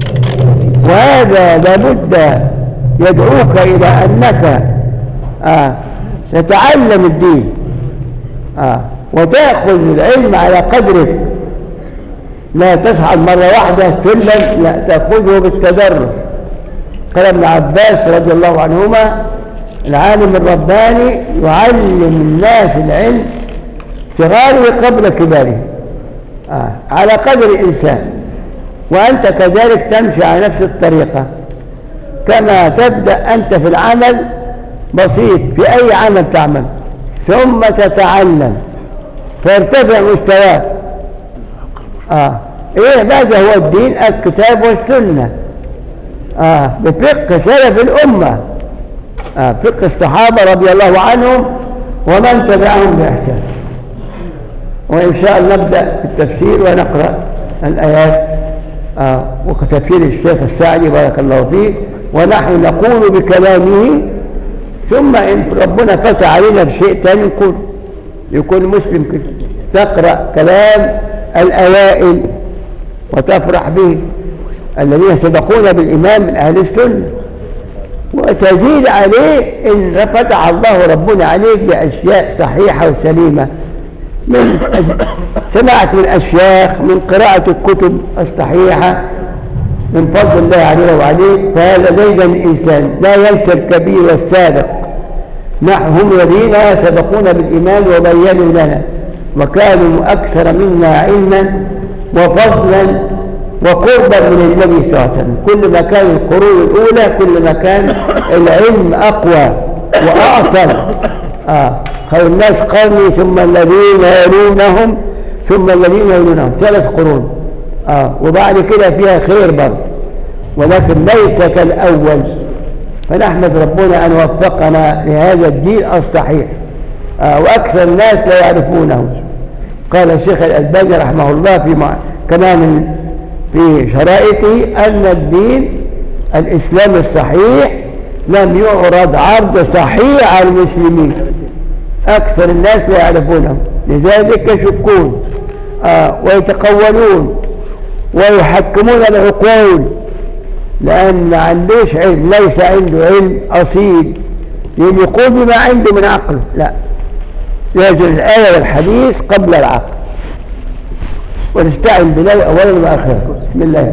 وهذا لابد يدعوك إلى أنك آه. تتعلم الدين، آه. وتأخذ العلم على قدرك، لا تصعد مرة واحدة سلم، لا، تأخذه بالتدرج. قال ابن عباس رضي الله عنهما: العالم الرباني يعلم الناس العلم صغاره قبل كباره، آه. على قدر الإنسان. وأنت كذلك تمشي على نفس الطريقة، كما تبدأ أنت في العمل بسيط في أي عمل تعمل، ثم تتعلم فيرتفع مستواك. آه. إيه ماذا هو الدين؟ الكتاب والسنة، آه. بفقه سلف الأمة، آه. فقه الصحابة رضي الله عنهم ومن تبعهم بإحسان. وإن شاء الله نبدأ في التفسير ونقرأ الآيات آه. وكتفسير الشيخ السعدي بارك الله فيه، ونحن نقول بكلامه، ثم إن ربنا فتح علينا بشيء تاني نقول، يكون مسلم كده تقرأ كلام الأوائل وتفرح به الذين سبقونا بالإيمان من أهل السنة، وتزيد عليه إن فتح الله ربنا عليك بأشياء صحيحة وسليمة، من سمعت من أشياخ، من قراءة الكتب الصحيحة، من فضل الله علينا وعليك. فهذا دايما الإنسان لا ينسى الكبير والسابق، نحن هم الذين سبقونا بالإيمان وبينوا لنا وكانوا أكثر منا علما وفضلا وقربا من النبي صلى الله عليه وسلم. كل ما كان القرون الأولى كل ما كان العلم أقوى وأعطل. آه. خير الناس قرني ثم الذين يلونهم ثم الذين يلونهم، ثلاث قرون. آه. وبعد كده فيها خير برضه، ولكن ليس كالأول. فنحمد ربنا أن وفقنا لهذا الدين الصحيح، آه. وأكثر الناس لا يعرفونه. قال الشيخ الألباني رحمه الله في مع... كمان في شرائطه أن الدين الإسلام الصحيح لم يعرض عرض صحيح على المسلمين، أكثر الناس لا يعرفونه، لذلك يشكون آه ويتقولون ويحكمون العقول، لأن ما عندوش علم، ليس عنده علم أصيل يقول بما عنده من عقله، لا، لازم الآية والحديث قبل العقل. ونستعين بالله أولا وآخرا. بسم الله.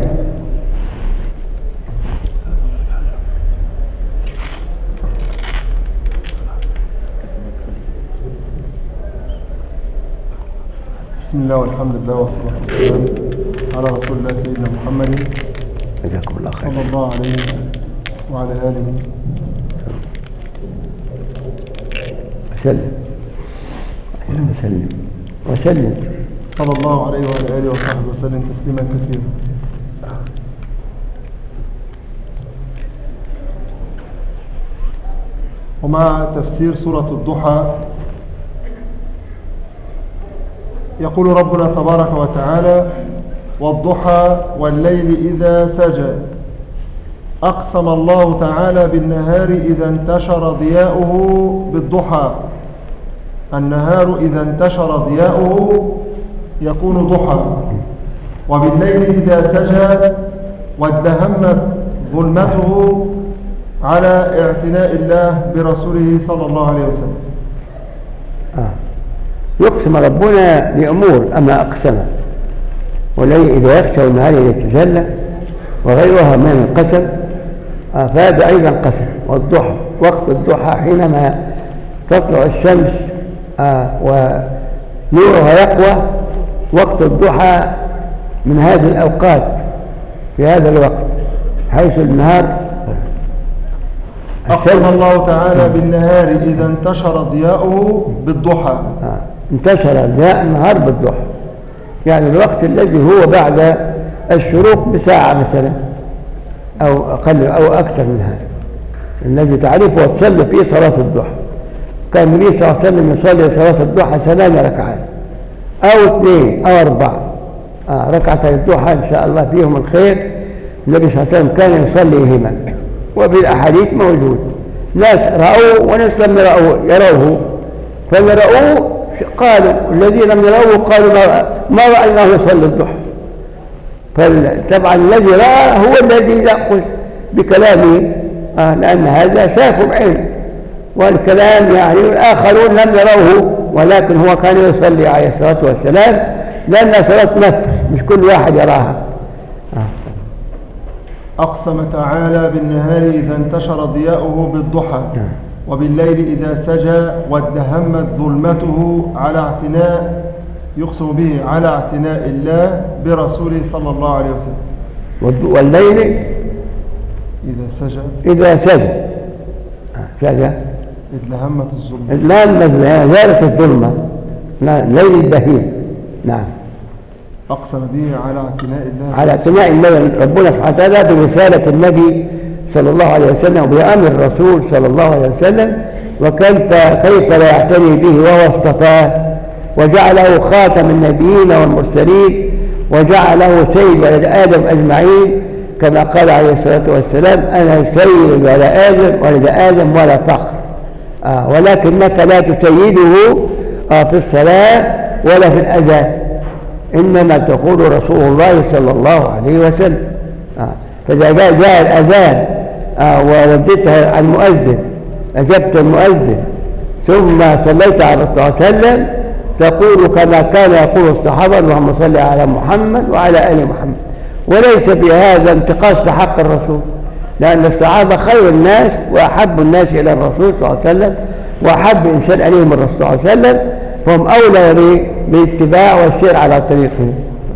بسم الله والحمد لله والصلاة والسلام على رسول الله سيدنا محمد جزاكم الله خير صلى الله عليه وعلى آله وسلم وسلم وسلم صلى الله عليه وعلى آله وصحبه وسلم تسليما كثيرا. ومع تفسير سورة الضحى يقول ربنا تبارك وتعالى: والضحى والليل إذا سجى. أقسم الله تعالى بالنهار إذا انتشر ضياؤه بالضحى. النهار إذا انتشر ضياؤه يكون ضحى، وبالليل إذا سجى وادهمت ظلمته على اعتناء الله برسوله صلى الله عليه وسلم. آه. يقسم ربنا بأمور أما أقسم، والليل إذا يخشى والنهار إذا يتجلى وغيرها من القسم، آه. فهذا أيضا قسم. والضحى وقت الضحى حينما تطلع الشمس آه. ونورها يقوى، وقت الضحى من هذه الأوقات في هذا الوقت، حيث النهار أقسم الله تعالى بالنهار إذا انتشر ضياؤه بالضحى. آه. انتشر ضياء النهار بالضحى، يعني الوقت الذي هو بعد الشروق بساعة مثلا أو أقل أو أكثر من هذا، الذي تعرفه وتصلي فيه صلاة الضحى. كان النبي صلى الله عليه وسلم يصلي صلاة الضحى ثمان ركعات أو اثنين أو أربعة. آه. ركعتي الضحى إن شاء الله فيهم الخير، النبي صلى الله عليه وسلم كان يصليهما، وفي الأحاديث موجود. ناس رأوه وناس لم يرأوه يروه، فالذي رأوه قالوا، الذين لم يروه قالوا ما رأيناه يصلي الضحى. فطبعا الذي رأى هو الذي يأخذ بكلامه، آه لأن هذا شافه بعينه، والكلام يعني الآخرون لم يروه، ولكن هو كان يصلي عليه الصلاة والسلام، لأن صلاة نفس مش كل واحد يراها. آه. أقسم تعالى بالنهار إذا انتشر ضياؤه بالضحى، وبالليل إذا سجى وادهمت ظلمته على اعتناء، يقسم به على اعتناء الله برسوله صلى الله عليه وسلم. والليل إذا سجى إذا سجى سجى إذ لهمت الظلمة إذ لهمت زالت الظلمة ليل البهيم. نعم. أقسم به على اعتناء الله على اعتناء الله ربنا سبحانه وتعالى برسالة النبي صلى الله عليه وسلم وبأمر الرسول صلى الله عليه وسلم، وكيف كيف لا يعتني به وهو اصطفاه وجعله خاتم النبيين والمرسلين وجعله سيد ولد آدم أجمعين، كما قال عليه الصلاة والسلام: أنا سيد ولد آدم ولد آدم ولا فخر. آه ولكنك لا تسيده آه في الصلاة ولا في الأذان، إنما تقول رسول الله صلى الله عليه وسلم. آه فإذا جاء, جاء الأذان آه وردتها على المؤذن، أجبت المؤذن ثم صليت على الرسول صلى الله عليه وسلم، تقول كما كان يقول الصحابة: اللهم صل على محمد وعلى آل محمد. وليس بهذا انتقاص لحق الرسول، لأن الصحابة خير الناس وأحب الناس إلى الرسول صلى الله عليه وسلم، وأحب إنسان عليهم الرسول صلى الله عليه وسلم، فهم أولى بالاتباع والسير على طريقه.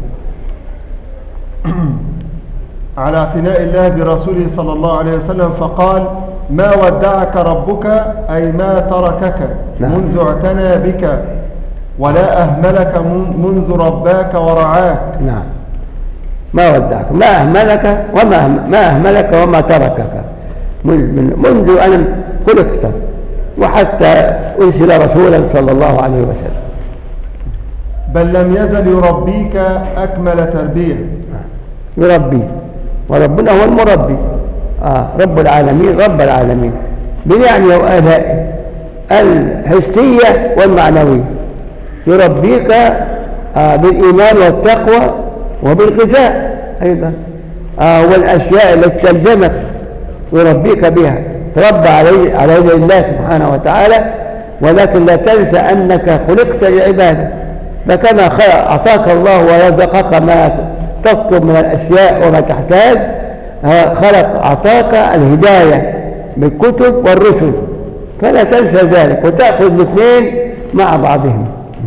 على اعتناء الله برسوله صلى الله عليه وسلم، فقال: ما ودعك ربك أي ما تركك. نعم. منذ اعتنى بك ولا أهملك منذ رباك ورعاك. نعم. ما ودعك، ما أهملك وما ما أهملك وما تركك منذ أن خلقت وحتى أرسل رسولا صلى الله عليه وسلم. بل لم يزل يربيك أكمل تربية. يربي، وربنا هو المربي. آه رب العالمين رب العالمين بنعمه وآلائه الحسية والمعنوية. يربيك آه بالإيمان والتقوى وبالغذاء أيضا، آه والأشياء التي تلزمك يربيك بها، تربى عليه على يد الله سبحانه وتعالى. ولكن لا تنسى أنك خلقت لعباده، فكما أعطاك الله ورزقك ما تطلب من الأشياء وما تحتاج، خلق أعطاك الهداية بالكتب والرسل، فلا تنسى ذلك وتأخذ الاثنين مع بعضهم.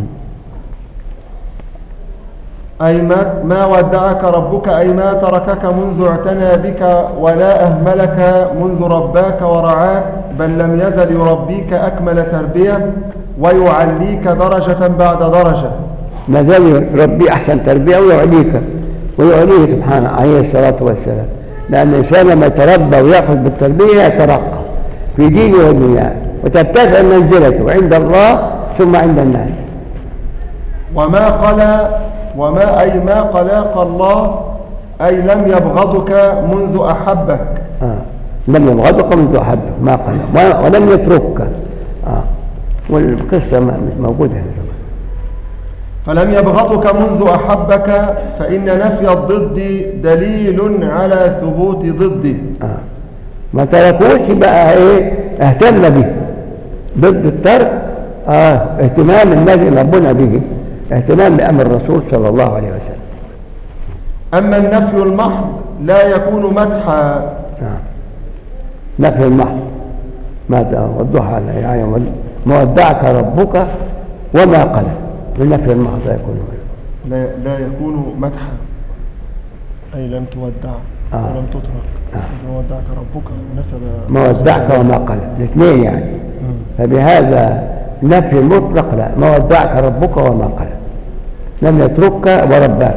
أي ما, ما ودعك ربك أي ما تركك منذ اعتنى بك ولا أهملك منذ رباك ورعاك، بل لم يزل يربيك أكمل تربية ويعليك درجة بعد درجة. ما زال يربي أحسن تربية ويعليك ويعليه سبحانه عليه الصلاة والسلام، لأن الإنسان لما يتربى ويأخذ بالتربية يترقى في دينه ودنياه وترتفع منزلته عند الله ثم عند الناس. وما قال وما أي ما قلاق الله أي لم يبغضك منذ أحبك. آه. لم يبغضك منذ أحبك، ما قال ولم يتركك. آه. والقصة مش موجودة هنا. فلم يبغضك منذ أحبك، فإن نفي الضد دليل على ثبوت ضده. آه. ما تركوش بقى ايه اهتم به ضد الترك. آه. اهتمام النبي ربنا به، اهتمام بأمر الرسول صلى الله عليه وسلم. أما النفي المحض لا يكون مدحا. آه. نفي المحض ما وضحها يعني ما ودعك ربك وما قلى، بالنفي المحض لا يكون لا, لا يكون مدحا، أي لم تودع آه. ولم تترك. آه. ما ودعك ربك نسب ما ودعك وما قلى الاثنين يعني. م. فبهذا نفي مطلق لا، ما ودعك ربك وما قلى، لم يتركك ورباك.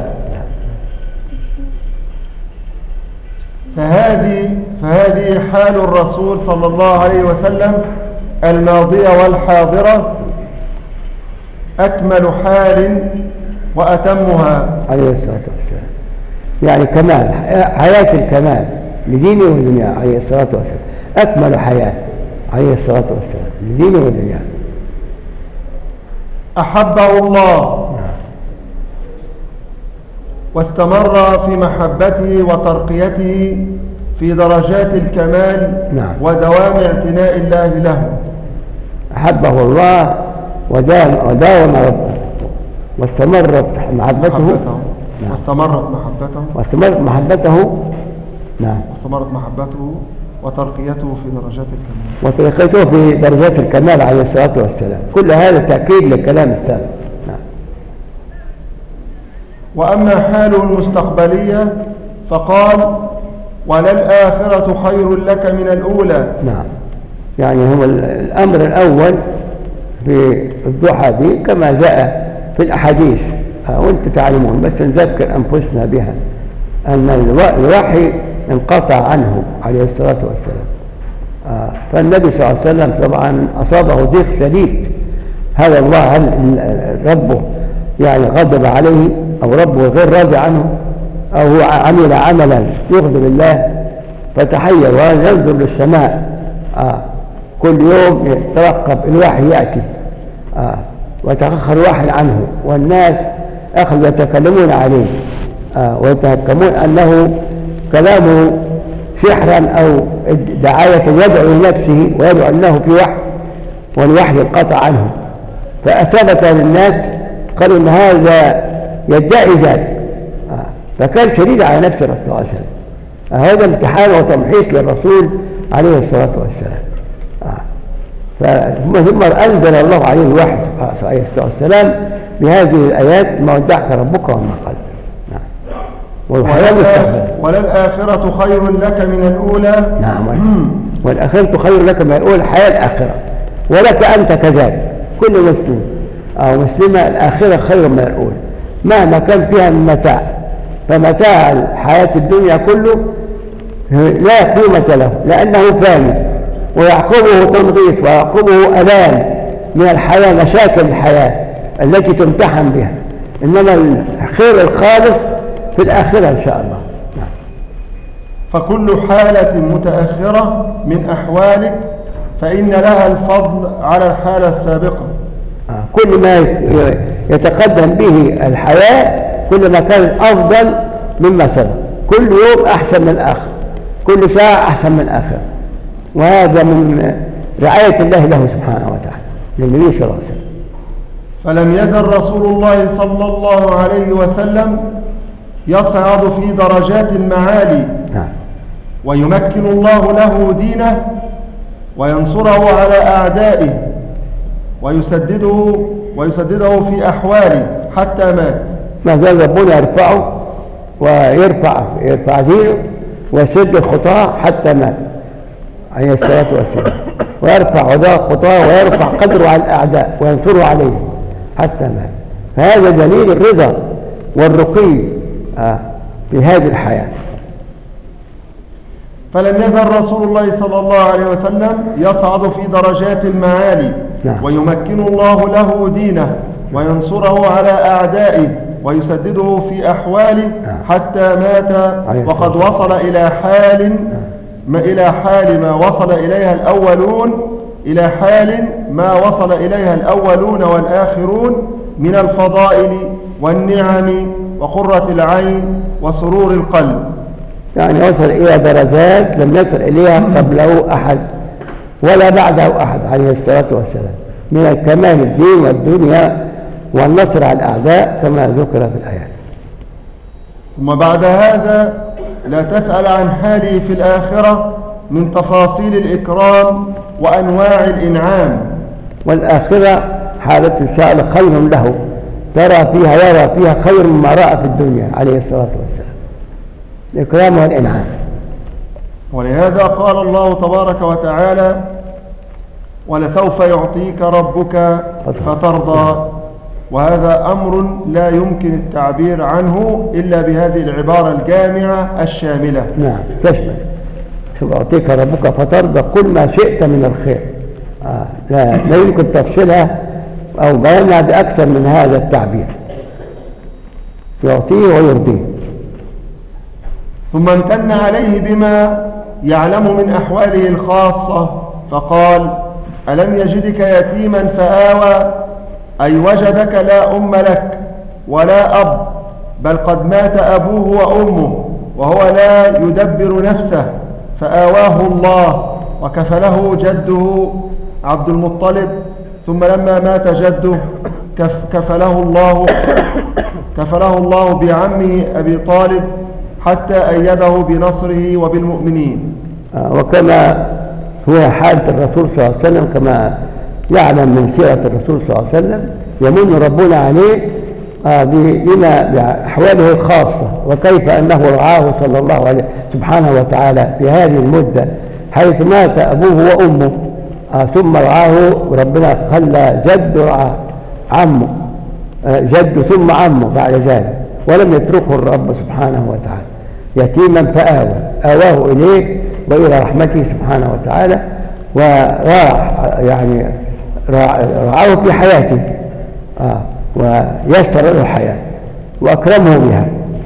فهذه فهذه حال الرسول صلى الله عليه وسلم الماضية والحاضرة، أكمل حال وأتمها عليه الصلاة والسلام. يعني كمال حياة الكمال لدينه ودنياه عليه الصلاة والسلام، أكمل حياة عليه الصلاة والسلام لدينه ودنياه. أحبه الله واستمر في محبته وترقيته في درجات الكمال. نعم. ودوام اعتناء الله له. أحبه الله وداوم وداوم واستمرت محبته. نعم. واستمرت محبته واستمرت محبته. نعم. واستمرت محبته وترقيته في درجات الكمال. وترقيته في درجات الكمال عليه الصلاة والسلام. كل هذا تأكيد للكلام السابق. نعم. وأما حاله المستقبلية فقال وللآخرة خير لك من الأولى. نعم، يعني هو الأمر الأول في الضحى دي كما جاء في الأحاديث وانت تعلمون، بس نذكر أنفسنا بها أن الوحي انقطع عنه عليه الصلاة والسلام. فالنبي صلى الله عليه وسلم طبعا أصابه ضيق شديد. هذا الله هل ربه يعني غضب عليه أو ربه غير راضي عنه أو هو عمل عملا يغضب الله؟ فتحير وينظر للسماء آه. كل يوم يترقب الوحي يأتي آه. ويتأخر الوحي عنه، والناس أخذوا يتكلمون عليه آه. ويتهكمون أنه كلامه سحرا أو دعاية يدعو لنفسه ويدعو أنه في وحي والوحي انقطع عنه. فأثبت للناس قالوا أن هذا يدعي ذلك آه. فكان شديد على نفسه الرسول صلى الله عليه وسلم. آه. هذا امتحان وتمحيص للرسول عليه الصلاة والسلام آه. ثم أنزل الله عليه الوحي عليه الصلاة والسلام بهذه الآيات ما ودعك ربك وما قل. وللآخرة خير لك من الأولى. نعم، والآخرة خير لك من الأولى، الحياة الآخرة، ولك أنت كذلك. كل مسلم أو مسلمة الآخرة خير من الأولى مهما كان فيها من متاع. فمتاع الحياة الدنيا كله لا قيمة له لأنه فاني، ويعقبه تنغيص ويعقبه ألام من الحياة، مشاكل الحياة التي تمتحن بها. إنما الخير الخالص في الآخرة إن شاء الله. نعم. فكل حالة متأخرة من أحوالك فإن لها الفضل على الحالة السابقة. آه. كل ما يتقدم به الحياة كل ما كان أفضل مما سبق. كل يوم أحسن من الآخر، كل ساعة أحسن من الآخر، وهذا من رعاية الله له سبحانه وتعالى للنبي صلى الله عليه وسلم. فلم يزل رسول الله صلى الله عليه وسلم يصعد في درجات المعالي. نعم. ويمكن الله له دينه وينصره على أعدائه ويسدده ويسدده في أحواله حتى مات. ما زال ربنا يرفعه ويرفع يرفع دينه ويسد الخطاه حتى مات عليه الصلاة والسلام، ويرفع خطاه ويرفع قدره على الأعداء وينصره عليه حتى مات. فهذا دليل الرضا والرقي آه في هذه الحياة. فلم يزل رسول الله صلى الله عليه وسلم يصعد في درجات المعالي. نعم. ويمكن الله له دينه وينصره على أعدائه ويسدده في أحواله. نعم. حتى مات وقد وصل إلى حال ما إلى حال ما وصل إليها الأولون إلى حال ما وصل إليها الأولون والآخرون من الفضائل والنعم وقرة العين وسرور القلب. يعني وصل إلى درجات لم يصل إليها قبله أحد ولا بعده أحد عليه الصلاة والسلام من الكمال الدين والدنيا والنصر على الأعداء كما ذكر في الآيات. ثم بعد هذا لا تسأل عن حاله في الآخرة من تفاصيل الإكرام وأنواع الإنعام. والآخرة حالة إن شاء الله خير له، ترى فيها يرى فيها خير مما رأى في الدنيا عليه الصلاة والسلام، الإكرام والإنعام. ولهذا قال الله تبارك وتعالى ولسوف يعطيك ربك فترضى. وهذا أمر لا يمكن التعبير عنه إلا بهذه العبارة الجامعة الشاملة. نعم، تشمل سوف يعطيك ربك فترضى كل ما شئت من الخير. آه. لا, لا يمكن تفصيلها أو بيانها بأكثر من هذا التعبير. يعطيه ويرضيه. ثم امتن عليه بما يعلم من أحواله الخاصة فقال ألم يجدك يتيما فآوى، أي وجدك لا أم لك ولا أب، بل قد مات أبوه وأمه وهو لا يدبر نفسه فآواه الله وكفله جده عبد المطلب. ثم لما مات جده كف كفله الله كفله الله بعمه أبي طالب حتى أيده بنصره وبالمؤمنين. وكما هو حالة الرسول صلى الله عليه وسلم كما يعلم من سيرة الرسول صلى الله عليه وسلم، يمن ربنا عليه آه بما بأحواله الخاصة، وكيف أنه رعاه صلى الله عليه سبحانه وتعالى في هذه المدة حيث مات أبوه وأمه، آه ثم رعاه ربنا، خلى جد رعاه عمه، آه جد ثم عمه بعد ذلك، ولم يتركه الرب سبحانه وتعالى يتيما فآوى، آواه إليه وإلى رحمته سبحانه وتعالى، وراح يعني رعاه في حياته آه ويسر له الحياة وأكرمه بها.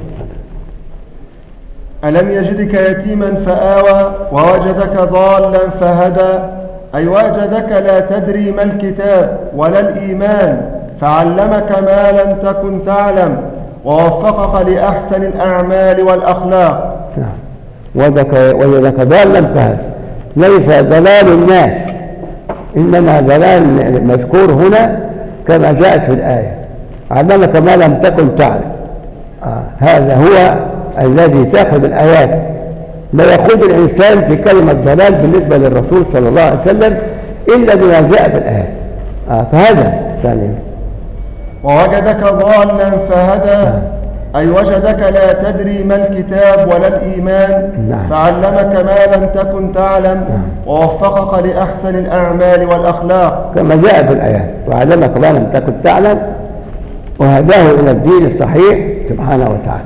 ألم يجدك يتيما فآوى ووجدك ضالا فهدى، أي وجدك لا تدري ما الكتاب ولا الإيمان فعلمك ما لم تكن تعلم ووفقك لأحسن الأعمال والأخلاق. وجدك ضالا فهدى، ليس ضلال الناس، إنما ضلال مذكور هنا كما جاءت في الآية، علمك ما لم تكن تعلم. آه هذا هو الذي تأخذ الآيات، لا يخوض الإنسان في كلمة ضلال بالنسبة للرسول صلى الله عليه وسلم إلا بما جاء في الآيات. آه فهذا ثاني. ووجدك ضالا فهدى، أي وجدك لا تدري ما الكتاب ولا الإيمان، نعم. فعلمك ما لم تكن تعلم، نعم. ووفقك لأحسن الأعمال والأخلاق كما جاء في الآيات، وعلمك ما لم تكن تعلم وهداه إلى الدين الصحيح سبحانه وتعالى.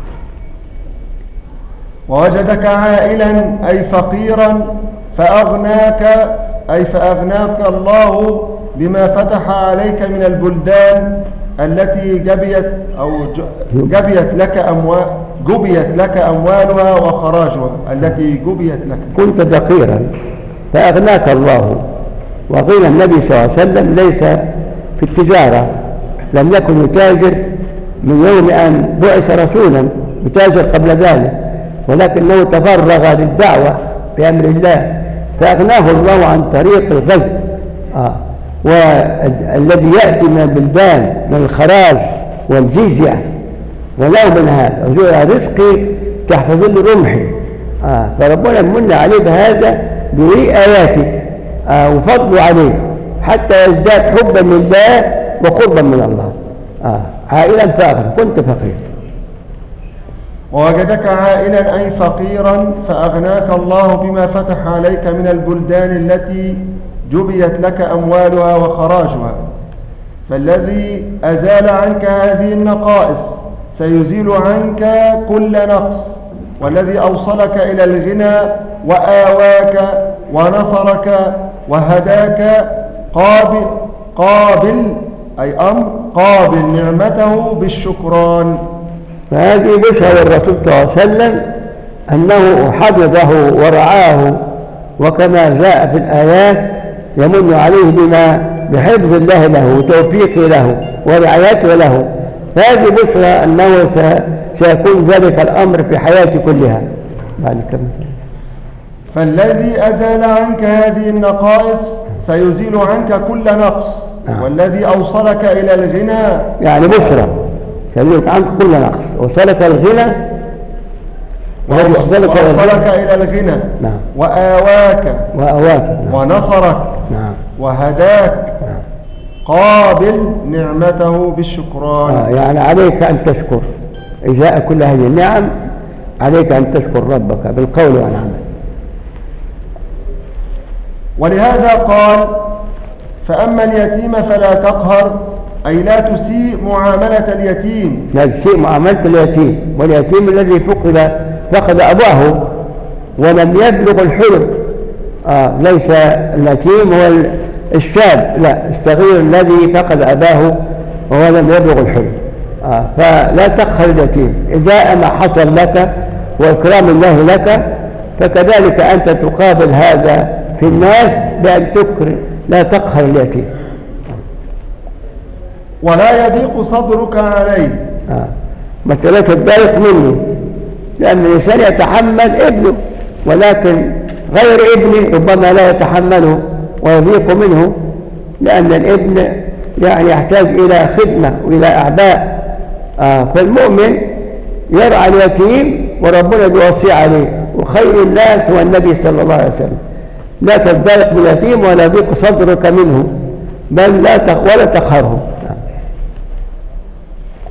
ووجدك عائلا أي فقيرا فأغناك، أي فأغناك الله بما فتح عليك من البلدان التي جبيت أو جبيت لك أموال جبيت لك أموالها وخراجها التي جبيت لك. كنت فقيرا فأغناك الله، وغنى النبي صلى الله عليه وسلم ليس في التجارة، لم يكن يتاجر من يوم أن بعث رسولا، يتاجر قبل ذلك، ولكنه تفرغ للدعوة بأمر الله فأغناه الله عن طريق الغزو. آه. والذي يأتي من البلدان من الخراج والجزية وله من هذا وجعل رزقي تحت ظل رمحي. آه. فربنا يمن عليه بهذا بآياته آه. وفضله عليه حتى يزداد حبا لله وقربا من الله. آه. عائلا فأغنى، كنت فقير. ووجدك عائلا أي فقيرا فأغناك الله بما فتح عليك من البلدان التي جبيت لك أموالها وخراجها، فالذي أزال عنك هذه النقائص سيزيل عنك كل نقص، والذي أوصلك إلى الغنى وآواك ونصرك وهداك قابل قابل أي أمر قابل نعمته بالشكران. فهذه بشرى الرسول صلى الله عليه وسلم أنه حفظه ورعاه، وكما جاء في الآيات يمن عليه بما بحفظ الله له وتوفيقه له ورعايته له. فهذه بشرى أنه سيكون ذلك الأمر في حياته كلها. فالذي أزال عنك هذه النقائص سيزيل عنك كل نقص، آه. والذي أوصلك إلى الغنى يعني بشرى سيزيل عنك كل نقص، وصلك الغنى وأوصلك, وأوصلك إلى الغنى، نعم. وآواك وآواك نعم. ونصرك، نعم. وهداك، نعم. قابل نعمته بالشكران. آه يعني عليك أن تشكر إجاء كل هذه النعم، عليك أن تشكر ربك بالقول والعمل. ولهذا قال فأما اليتيم فلا تقهر، أي لا تسيء معاملة اليتيم، لا تسيء معاملة اليتيم. واليتيم الذي فقد فقد أباه ولم يبلغ الحلم، آه ليس اليتيم هو الشاب، لا الصغير الذي فقد أباه وهو لم يبلغ الحلم. آه فلا تقهر اليتيم، إذا ما حصل لك وإكرام الله لك فكذلك أنت تقابل هذا في الناس بأن تكرم، لا تقهر اليتيم. ولا يضيق صدرك عليه، آه. ما تضايق منه، لأن الإنسان يتحمل ابنه، ولكن غير ابنه ربما لا يتحمله ويضيق منه، لأن الابن يعني يحتاج إلى خدمة وإلى أعباء. آه. فالمؤمن يرعى اليتيم وربنا بيوصي عليه، وخير الناس هو النبي صلى الله عليه وسلم. لا تضايق باليتيم ولا يضيق صدرك منه، بل لا ولا تقهره.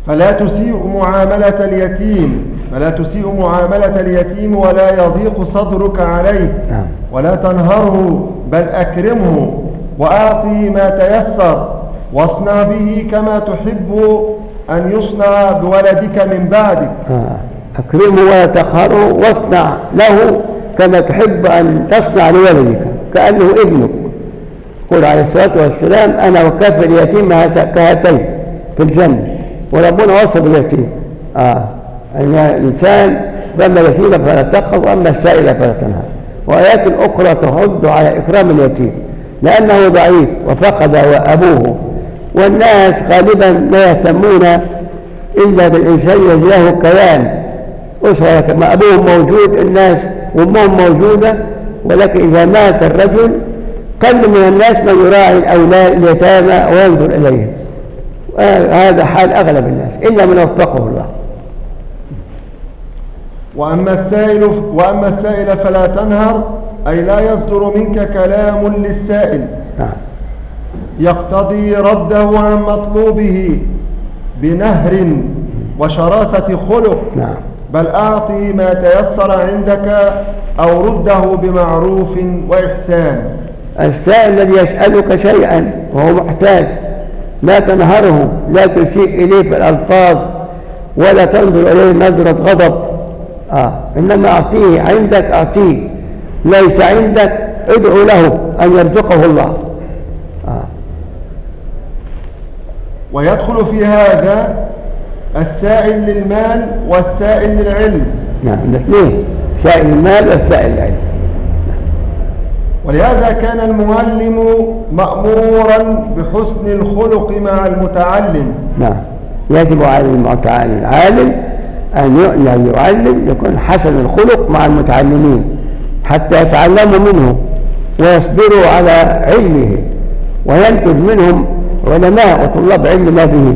فلا تسيء معاملة اليتيم فلا تسيء معاملة اليتيم ولا يضيق صدرك عليه ولا تنهره بل أكرمه وأعطي ما تيسر واصنع به كما تحب أن يصنع بولدك من بعدك. أكرمه ولا تقهره واصنع له كما تحب أن تصنع لولدك كأنه ابنك. قل عليه الصلاة والسلام أنا وكافر اليتيم كهاتين في الجنة. وربنا وصف اليتيم آه. أن الإنسان فأما اليتيم فلا تقهر وأما السائل فلا تنهر. وآيات أخرى تحض على إكرام اليتيم لأنه ضعيف وفقد أبوه، والناس غالبا لا يهتمون إلا بالإنسان الذي له كيان أسرة كما أبوه موجود الناس وأمهم موجودة، ولكن إذا مات الرجل قل من الناس من يراعي الأولاد اليتامى وينظر إليهم. هذا حال أغلب الناس إلا من وفقه الله. وأما السائل, وأما السائل فلا تنهر أي لا يصدر منك كلام للسائل يقتضي رده عن مطلوبه بنهر وشراسة خلق، بل أعطه ما تيسر عندك أو رده بمعروف وإحسان. السائل الذي يسألك شيئا وهو محتاج لا تنهره، لا تسيء إليه في الألفاظ ولا تنظر إليه نظرة غضب، آه. إنما أعطيه عندك أعطيه، ليس عندك ادعو له أن يرزقه الله. آه. ويدخل في هذا السائل للمال والسائل للعلم. نعم الاثنين، سائل المال والسائل للعلم. ولهذا كان المعلم مأمورا بحسن الخلق مع المتعلم. نعم يجب على المتعلم العالم أن يعلم يكون حسن الخلق مع المتعلمين حتى يتعلموا منه ويصبروا على علمه وينتج منهم علماء وطلاب علم ما به.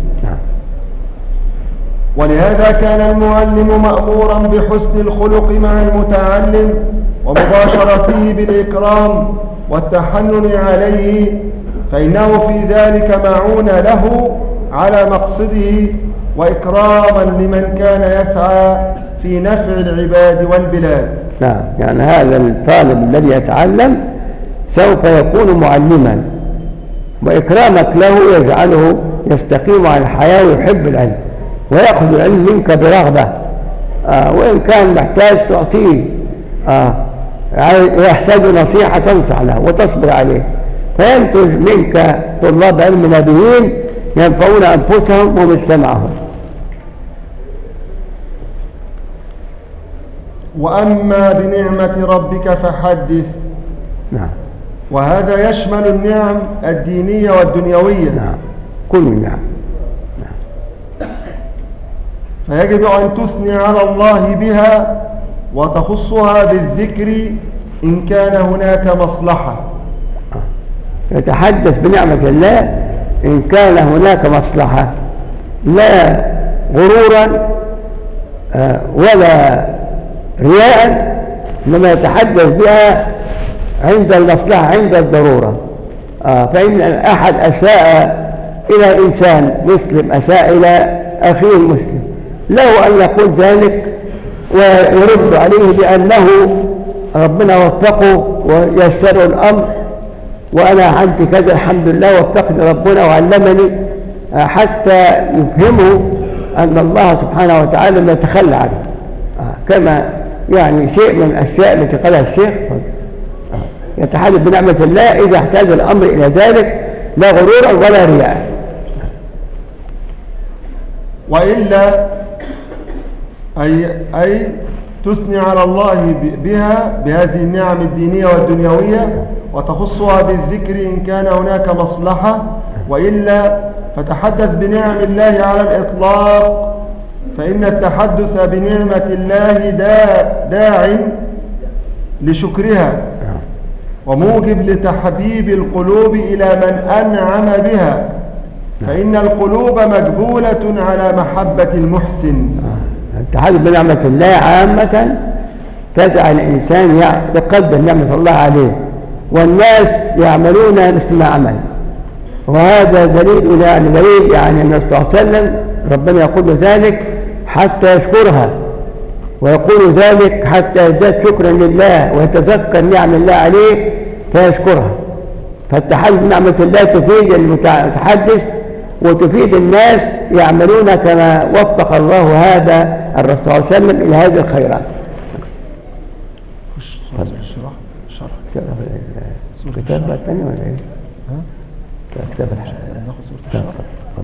ولهذا كان المعلم مأمورا بحسن الخلق مع المتعلم ومباشرته بالإكرام والتحنن عليه، فإنه في ذلك معون له على مقصده وإكراما لمن كان يسعى في نفع العباد والبلاد. نعم يعني هذا الطالب الذي يتعلم سوف يكون معلما، وإكرامك له يجعله يستقيم على الحياة ويحب العلم ويأخذ العلم منك برغبة. آه وإن كان محتاج تعطيه، آه يحتاج نصيحة تنصح له وتصبر عليه، فينتج منك طلاب علم نبيين ينفعون أنفسهم ومجتمعهم. وأما بنعمة ربك فحدث. نعم. وهذا يشمل النعم الدينية والدنيوية. نعم كل النعم. نعم. فيجب أن تثني على الله بها وتخصها بالذكر إن كان هناك مصلحة. يتحدث بنعمة الله إن كان هناك مصلحة، لا غرورا ولا رياء، لما يتحدث بها عند المصلحة عند الضرورة. فإن أحد أساء إلى إنسان مسلم، أساء إلى أخيه المسلم، له أن يقول ذلك ويرد عليه بأنه ربنا وفقه ويسر الأمر وأنا عندي كذا الحمد لله وفقني ربنا وعلمني، حتى يفهمه أن الله سبحانه وتعالى لا يتخلى عنه، كما يعني شيء من الأشياء التي قالها الشيخ يتحدث بنعمة الله إذا احتاج الأمر إلى ذلك، لا غرورا ولا رياء. وإلا أي, أي تثني على الله بها بهذه النعم الدينية والدنيوية وتخصها بالذكر إن كان هناك مصلحة، وإلا فتحدث بنعم الله على الإطلاق، فإن التحدث بنعمة الله داع, داع لشكرها وموجب لتحبيب القلوب إلى من أنعم بها، فإن القلوب مجبولة على محبة المحسن. التحدث بنعمة الله عامة تجعل الإنسان يقدر نعمة الله عليه، والناس يعملون مثل ما عمل، وهذا دليل يعني دليل يعني أن الرسول صلى الله عليه وسلم ربنا يقول ذلك حتى يشكرها، ويقول ذلك حتى يزداد شكرا لله ويتذكر نعم الله عليه فيشكرها. فالتحدث بنعمة الله تفيد المتحدث وتفيد الناس يعملون كما وفق الله هذا الرسول صلى الله عليه وسلم إلى هذه الخيرات. الشرح الشرح كتاب الثاني ولا ايه؟ ها؟ كتاب الحشر. ناخذ سورة الشرح.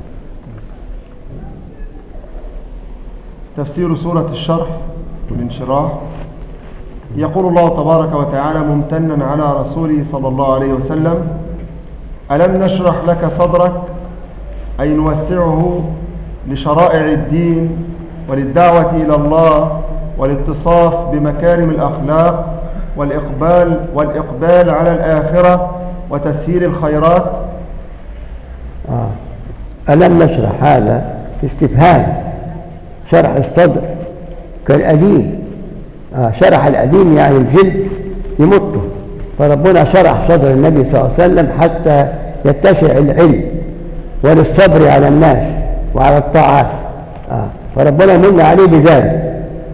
تفسير سورة الشرح والانشراح. يقول الله تبارك وتعالى ممتنا على رسوله صلى الله عليه وسلم: ألم نشرح لك صدرك، أي نوسعه لشرائع الدين وللدعوة إلى الله والاتصاف بمكارم الأخلاق والإقبال, والإقبال على الآخرة وتسهيل الخيرات. آه. ألم نشرح هذا استفهام، شرح الصدر كالأدين. آه. شرح الأدين يعني الجلد يمطه، فربنا شرح صدر النبي صلى الله عليه وسلم حتى يتسع العلم وللصبر على الناس وعلى الطاعات. آه. فربنا من عليه بذلك.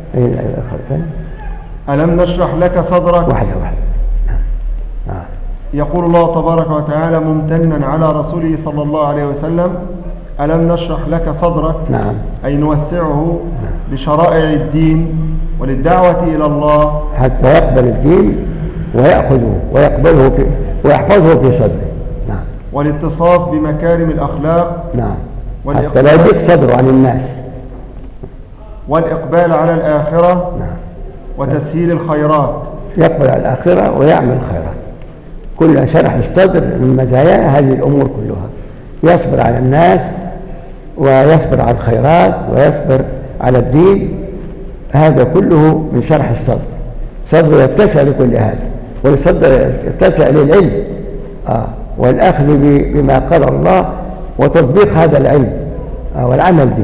ألم نشرح لك صدرك. واحدة واحدة. آه. يقول الله تبارك وتعالى ممتنا على رسوله صلى الله عليه وسلم: ألم نشرح لك صدرك، نعم. أي نوسعه لشرائع الدين وللدعوة إلى الله حتى يقبل الدين ويأخذه ويقبله في ويحفظه في صدره. نعم. والاتصاف بمكارم الأخلاق. نعم. حتى لا يضيق صدره عن الناس. والإقبال على الآخرة. نعم. وتسهيل الخيرات. يقبل على الآخرة ويعمل خيرات. كل شرح الصدر من مزايا هذه الأمور كلها، يصبر على الناس ويصبر على الخيرات ويصبر على الدين. هذا كله من شرح الصدر. صدر يتسع لكل هذا، والصدر يتسع للعلم آه. والأخذ بما قال الله وتطبيق هذا العلم آه. والعمل به.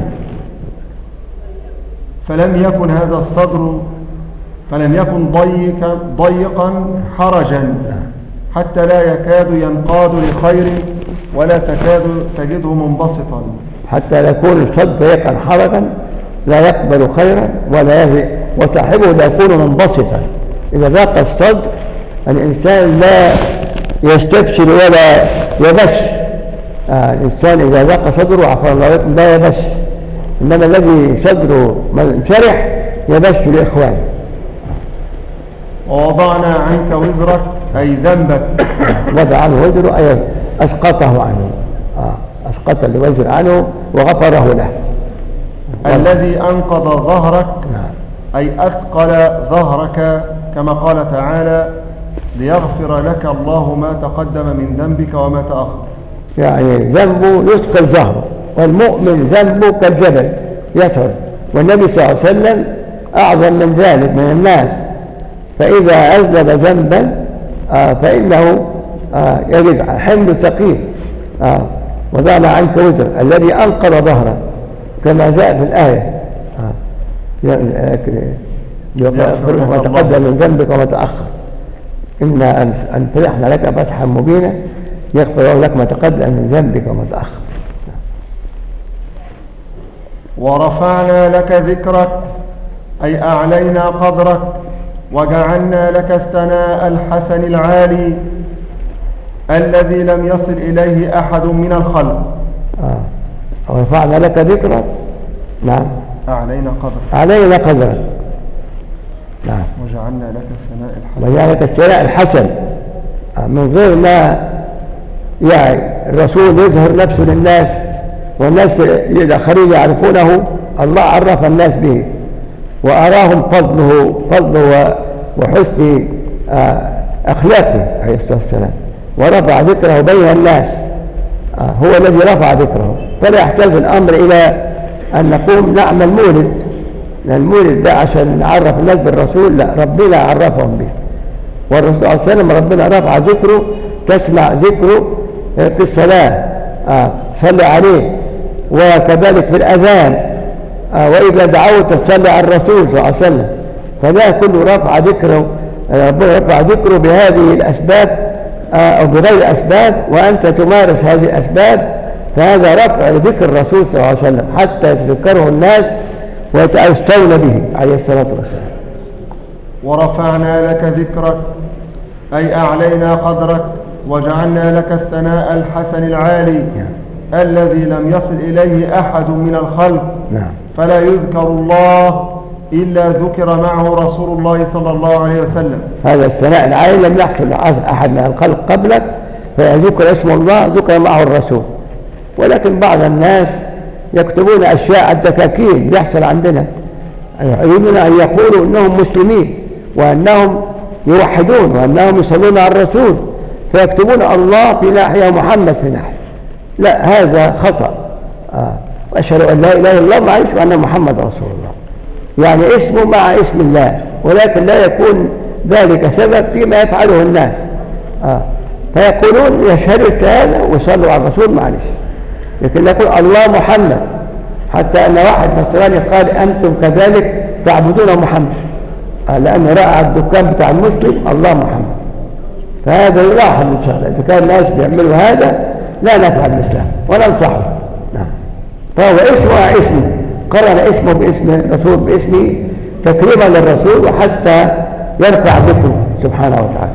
فلم يكن هذا الصدر فلم يكن ضيقا, ضيقا حرجا حتى لا يكاد ينقاد لخير ولا تكاد تجده منبسطا. حتى لا يكون الصدر ضيقا حرجا لا يقبل خيرا ولا يهدي، وصاحبه لا يكون منبسطا. إذا ضاق الصدر الإنسان لا يستبشر ولا يبش. آه الإنسان إذا ضاق صدره عفوا الله يكون لا يبش، إنما الذي صدره منشرح يبش لإخوانه. ووضعنا عنك وزرك، أي ذنبك. وضع عنه وزره أي أسقطه عنه. آه أسقط الوزر عنه وغفره له. الذي أنقض ظهرك. نعم. أي أثقل ظهرك، كما قال تعالى: ليغفر لك الله ما تقدم من ذنبك وما تأخر. يعني ذنبه يثقل ظهره، والمؤمن ذنبه كالجبل يثقل. والنبي صلى الله عليه وسلم أعظم من ذلك من الناس، فإذا أذنب ذنبا آه فإنه آه يجد حمل ثقيل. آه وضعنا عنك وزر الذي أنقض ظهره كما جاء في الآية يغفر ما تقدم من ذنبك وما تأخر. إنا أن فتحنا لك فتحا مبينا يغفر لك ما تقدم من ذنبك وما تأخر. ورفعنا لك ذكرك، أي أعلينا قدرك وجعلنا لك الثناء الحسن العالي الذي لم يصل إليه أحد من الخلق. آه. ورفعنا لك ذكرك. نعم. أعلينا قدرك. أعلينا قدرك. نعم. وجعلنا لك الثناء الحسن. وجعلنا لك الثناء الحسن آه. من غير ما يعني الرسول يظهر نفسه للناس والناس الآخرين يعرفونه، الله عرف الناس به وأراهم فضله فضله وحسن آه أخلاقه عليه الصلاة والسلام، ورفع ذكره بين الناس. آه هو الذي رفع ذكره، فلا يحتاج الأمر إلى أن نقوم نعمل مولد، لأن المولد ده عشان نعرف الناس بالرسول، لا، ربنا عرفهم به. والرسول صلى الله عليه وسلم ربنا رفع ذكره، تسمع ذكره في الصلاة آه صلي عليه، وكذلك في الأذان آه وإذا دعوت تصلي على الرسول صلى الله عليه وسلم. فده كله رفع ذكره، ربنا رفع ذكره بهذه الأسباب آه أو بغير أسباب، وأنت تمارس هذه الأسباب فهذا رفع ذكر الرسول صلى الله عليه وسلم حتى يتذكره الناس ويتأسون به عليه الصلاة والسلام. ورفعنا لك ذكرك أي أعلينا قدرك وجعلنا لك الثناء الحسن العالي نعم. الذي لم يصل إليه أحد من الخلق نعم. فلا يذكر الله إلا ذكر معه رسول الله صلى الله عليه وسلم. هذا الثناء العالي لم يحصل أحد من الخلق قبلك، فيذكر اسم الله ذكر معه الرسول. ولكن بعض الناس يكتبون أشياء الدكاكين يحصل عندنا، يريدون أن يقولوا أنهم مسلمين وأنهم يوحدون وأنهم يصلون على الرسول، فيكتبون الله في ناحية ومحمد في ناحية. لا، هذا خطأ. آه. وأشهد أن لا إله إلا الله معلش وأن محمد رسول الله، يعني اسمه مع اسم الله، ولكن لا يكون ذلك سبب فيما يفعله الناس. آه. فيقولون يشهدوا الشهادة ويصلوا على الرسول معلش، لكن يقول الله محمد، حتى أن واحد نصراني قال أنتم كذلك تعبدون محمد، آه. لأنه رأى الدكان بتاع المسلم الله محمد. فهذا يلاحظ إن شاء الله، إذا كان الناس بيعملوا هذا لا نفعل الإسلام ولا ننصحه. نعم. فهو اسمه اسمه، قرن اسمه باسم الرسول باسمه تكريما للرسول وحتى يرفع ذكره سبحانه وتعالى.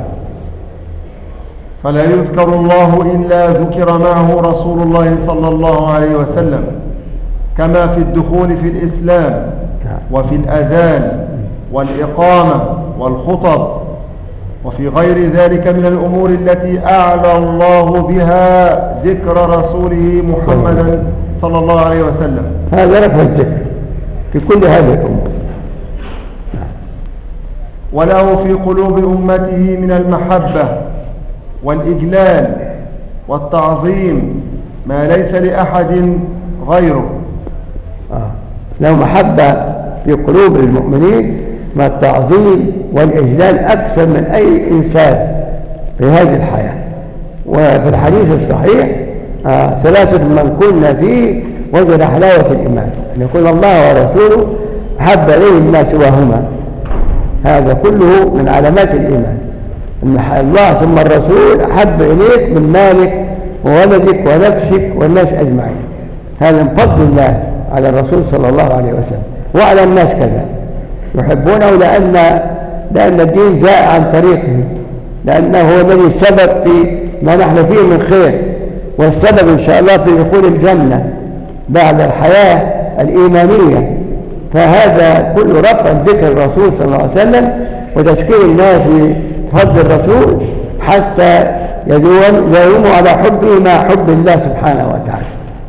فلا يذكر الله إلا ذكر معه رسول الله صلى الله عليه وسلم، كما في الدخول في الإسلام وفي الأذان والإقامة والخطب وفي غير ذلك من الأمور التي أعلى الله بها ذكر رسوله محمدا صلى الله عليه وسلم. هذا رفع الذكر في كل هذه الأمور. وله في قلوب أمته من المحبة والإجلال والتعظيم ما ليس لأحد غيره. آه. له محبة في قلوب المؤمنين مع التعظيم والإجلال أكثر من أي إنسان في هذه الحياة. وفي الحديث الصحيح آه ثلاثة من كنا فيه وجد حلاوة الإيمان، أن يكون الله ورسوله أحب إليه الناس سواهما. هذا كله من علامات الإيمان، أن الله ثم الرسول أحب إليك من مالك وولدك ونفسك والناس أجمعين. هذا من فضل الله على الرسول صلى الله عليه وسلم وعلى الناس كذا، يحبونه لأن لأن الدين جاء عن طريقه، لأنه هو الذي سبب في ما نحن فيه من خير، والسبب إن شاء الله في دخول الجنة بعد الحياة الإيمانية. فهذا كله رفع ذكر الرسول صلى الله عليه وسلم وتذكير الناس بفضل الرسول حتى يدوموا على حبه مع حب الله سبحانه وتعالى.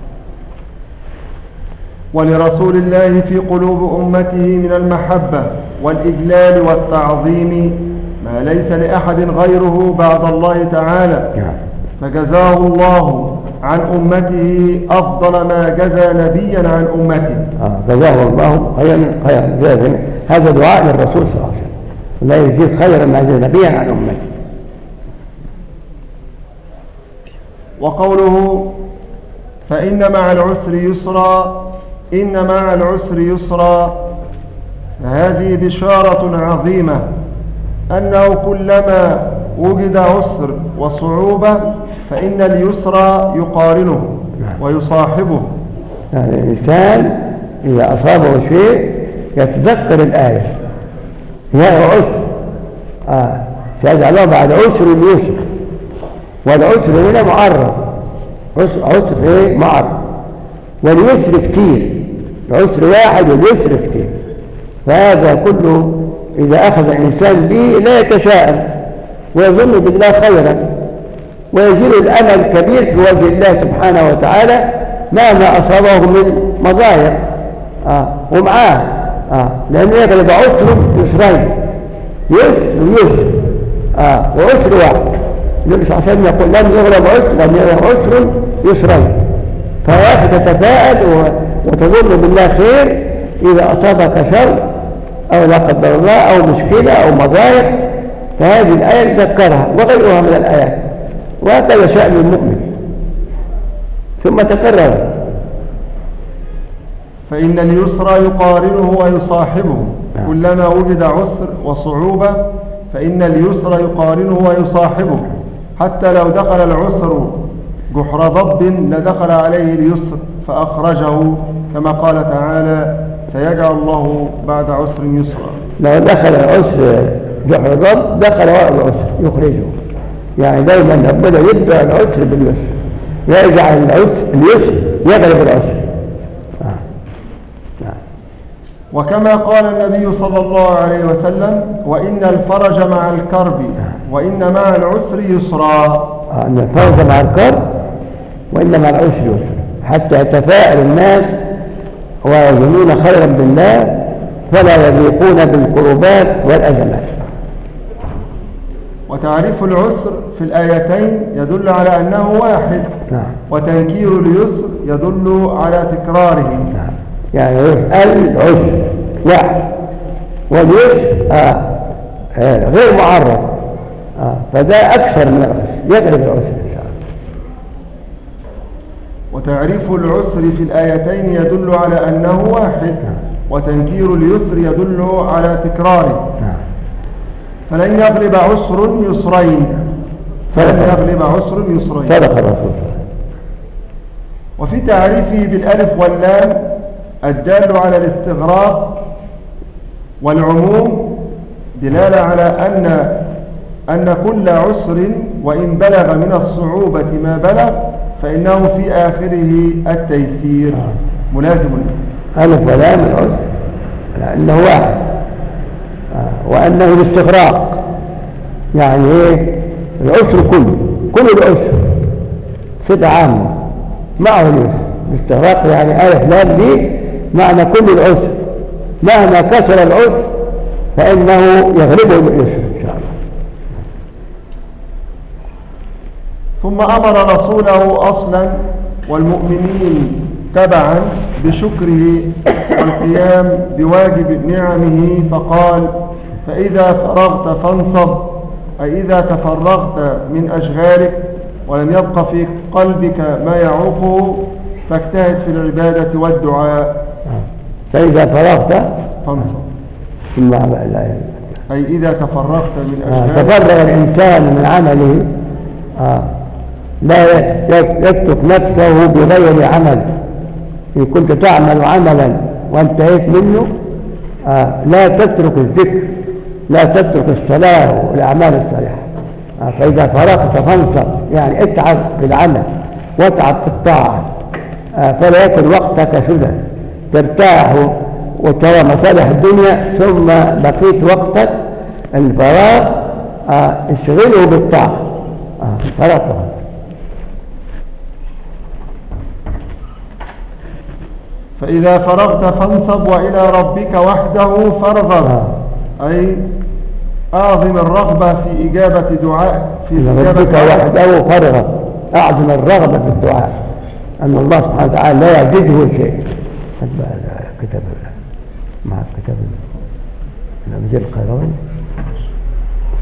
ولرسول الله في قلوب أمته من المحبة والإجلال والتعظيم ما ليس لأحد غيره بعد الله تعالى، فجزاه الله عن أمته أفضل ما جزى نبيا عن أمته. آه جزاه الله خيرا خيرا. هذا دعاء للرسول صلى الله عليه وسلم، لا يزيد خيرا ما جزى نبيا عن أمته. وقوله فإن مع العسر يسرا، إن مع العسر يسرا، هذه بشارة عظيمة أنه كلما وجد عسر وصعوبة فإن اليسر يقارنه ويصاحبه. يعني الإنسان إذا أصابه شيء يتذكر الآية يا عسر آه. سيجعله بعد عسر يسر، والعسر هنا معرض، عسر, عسر إيه؟ معرض، واليسر كتير، العسر واحد واليسر كتير. فهذا كله إذا أخذ الإنسان به لا يتشاءم ويظن بالله خيرا ويجيله الأمل كبير في وجه الله سبحانه وتعالى مهما أصابه من مضايق. آه. ومعاه آه. لأنه يغلب عسر يسرين، يسر ويسر آه. وعسر واحد. النبي صلى الله عليه وسلم يقول لن يغلب عسر، لن يغلب عسر يسرين. فياك تتفائل وتظن بالله خير إذا أصابك شر أو لا قدر الله أو مشكلة أو مضايق، فهذه الآية تذكرها وغيرها من الآيات. وهكذا شأن المؤمن. ثم تكرر فإن اليسر يقارنه ويصاحبه. آه. كلما وجد عسر وصعوبة فإن اليسر يقارنه ويصاحبه، حتى لو دخل العسر جحر ضب لدخل عليه اليسر فأخرجه، كما قال تعالى سيجعل الله بعد عسر يسرا. لو دخل العسر جحر ضب دخل وراء العسر يخرجه، يعني دايما ربنا يبدأ العسر باليسر، يجعل العسر اليسر يغلب العسر. آه. آه. وكما قال النبي صلى الله عليه وسلم وإن الفرج مع الكرب وإن مع العسر يسرا. آه. إن الفرج مع الكرب وإن مع العسر يسرا، حتى يتفاءل الناس ويظنون خيرا بالله فلا يضيقون بالكربات والأزمات. وتعريف العسر في الآيتين يدل على أنه واحد. نعم. وتنكير اليسر يدل على تكراره. نعم. يعني العسر واحد واليسر آه. آه. غير معرض، آه. فده أكثر من العسر يغلب العسر إن شاء الله. وتعريف العسر في الآيتين يدل على أنه واحد. نعم. وتنكير اليسر يدل على تكراره. نعم. فلن يغلب عسر يسرين. فلن يغلب عسر يسرين. صدق الرسول. وفي تعريفه بالألف واللام الدال على الاستغراق والعموم دلالة على أن أن كل عسر وإن بلغ من الصعوبة ما بلغ فإنه في آخره التيسير ملازم. ألف ولام العسر لأنه واحد، وأنه الاستغراق، يعني ايه العسر كله، كل العسر صفة عامة معه اليسر. الاستغراق يعني ألف لام دي معنى كل العسر، مهما كثر العسر فإنه يغلبه اليسر إن شاء الله. ثم أمر رسوله أصلا والمؤمنين تبعا بشكره والقيام بواجب نعمه، فقال فإذا فرغت فانصب، أي إذا تفرغت من أشغالك ولم يبق في قلبك ما يعوقه فاجتهد في العبادة والدعاء. فإذا فرغت فانصب، ثم لا أي إذا تفرغت من أشغالك. آه. تفرغ الإنسان من عمله، آه. لا يترك نفسه بغير عمل. إن كنت تعمل عملا وانتهيت منه آه لا تترك الذكر، لا تترك الصلاة والأعمال الصالحة. آه فإذا فرغت فانصب، يعني اتعب في العمل واتعب في الطاعة، آه فلا يكن وقتك سدى ترتاح وترى مصالح الدنيا ثم بقيت وقتك الفراغ آه اشغله بالطاعة. آه فرغت. فإذا فرغت فانصب وإلى ربك وحده فارغب، أي أعظم الرغبة في إجابة دعاء في ربك وحده فارغب، أعظم الرغبة في الدعاء، أن الله سبحانه وتعالى لا يعجزه شيء. كتاب مع كتاب الأمجاد القيرواني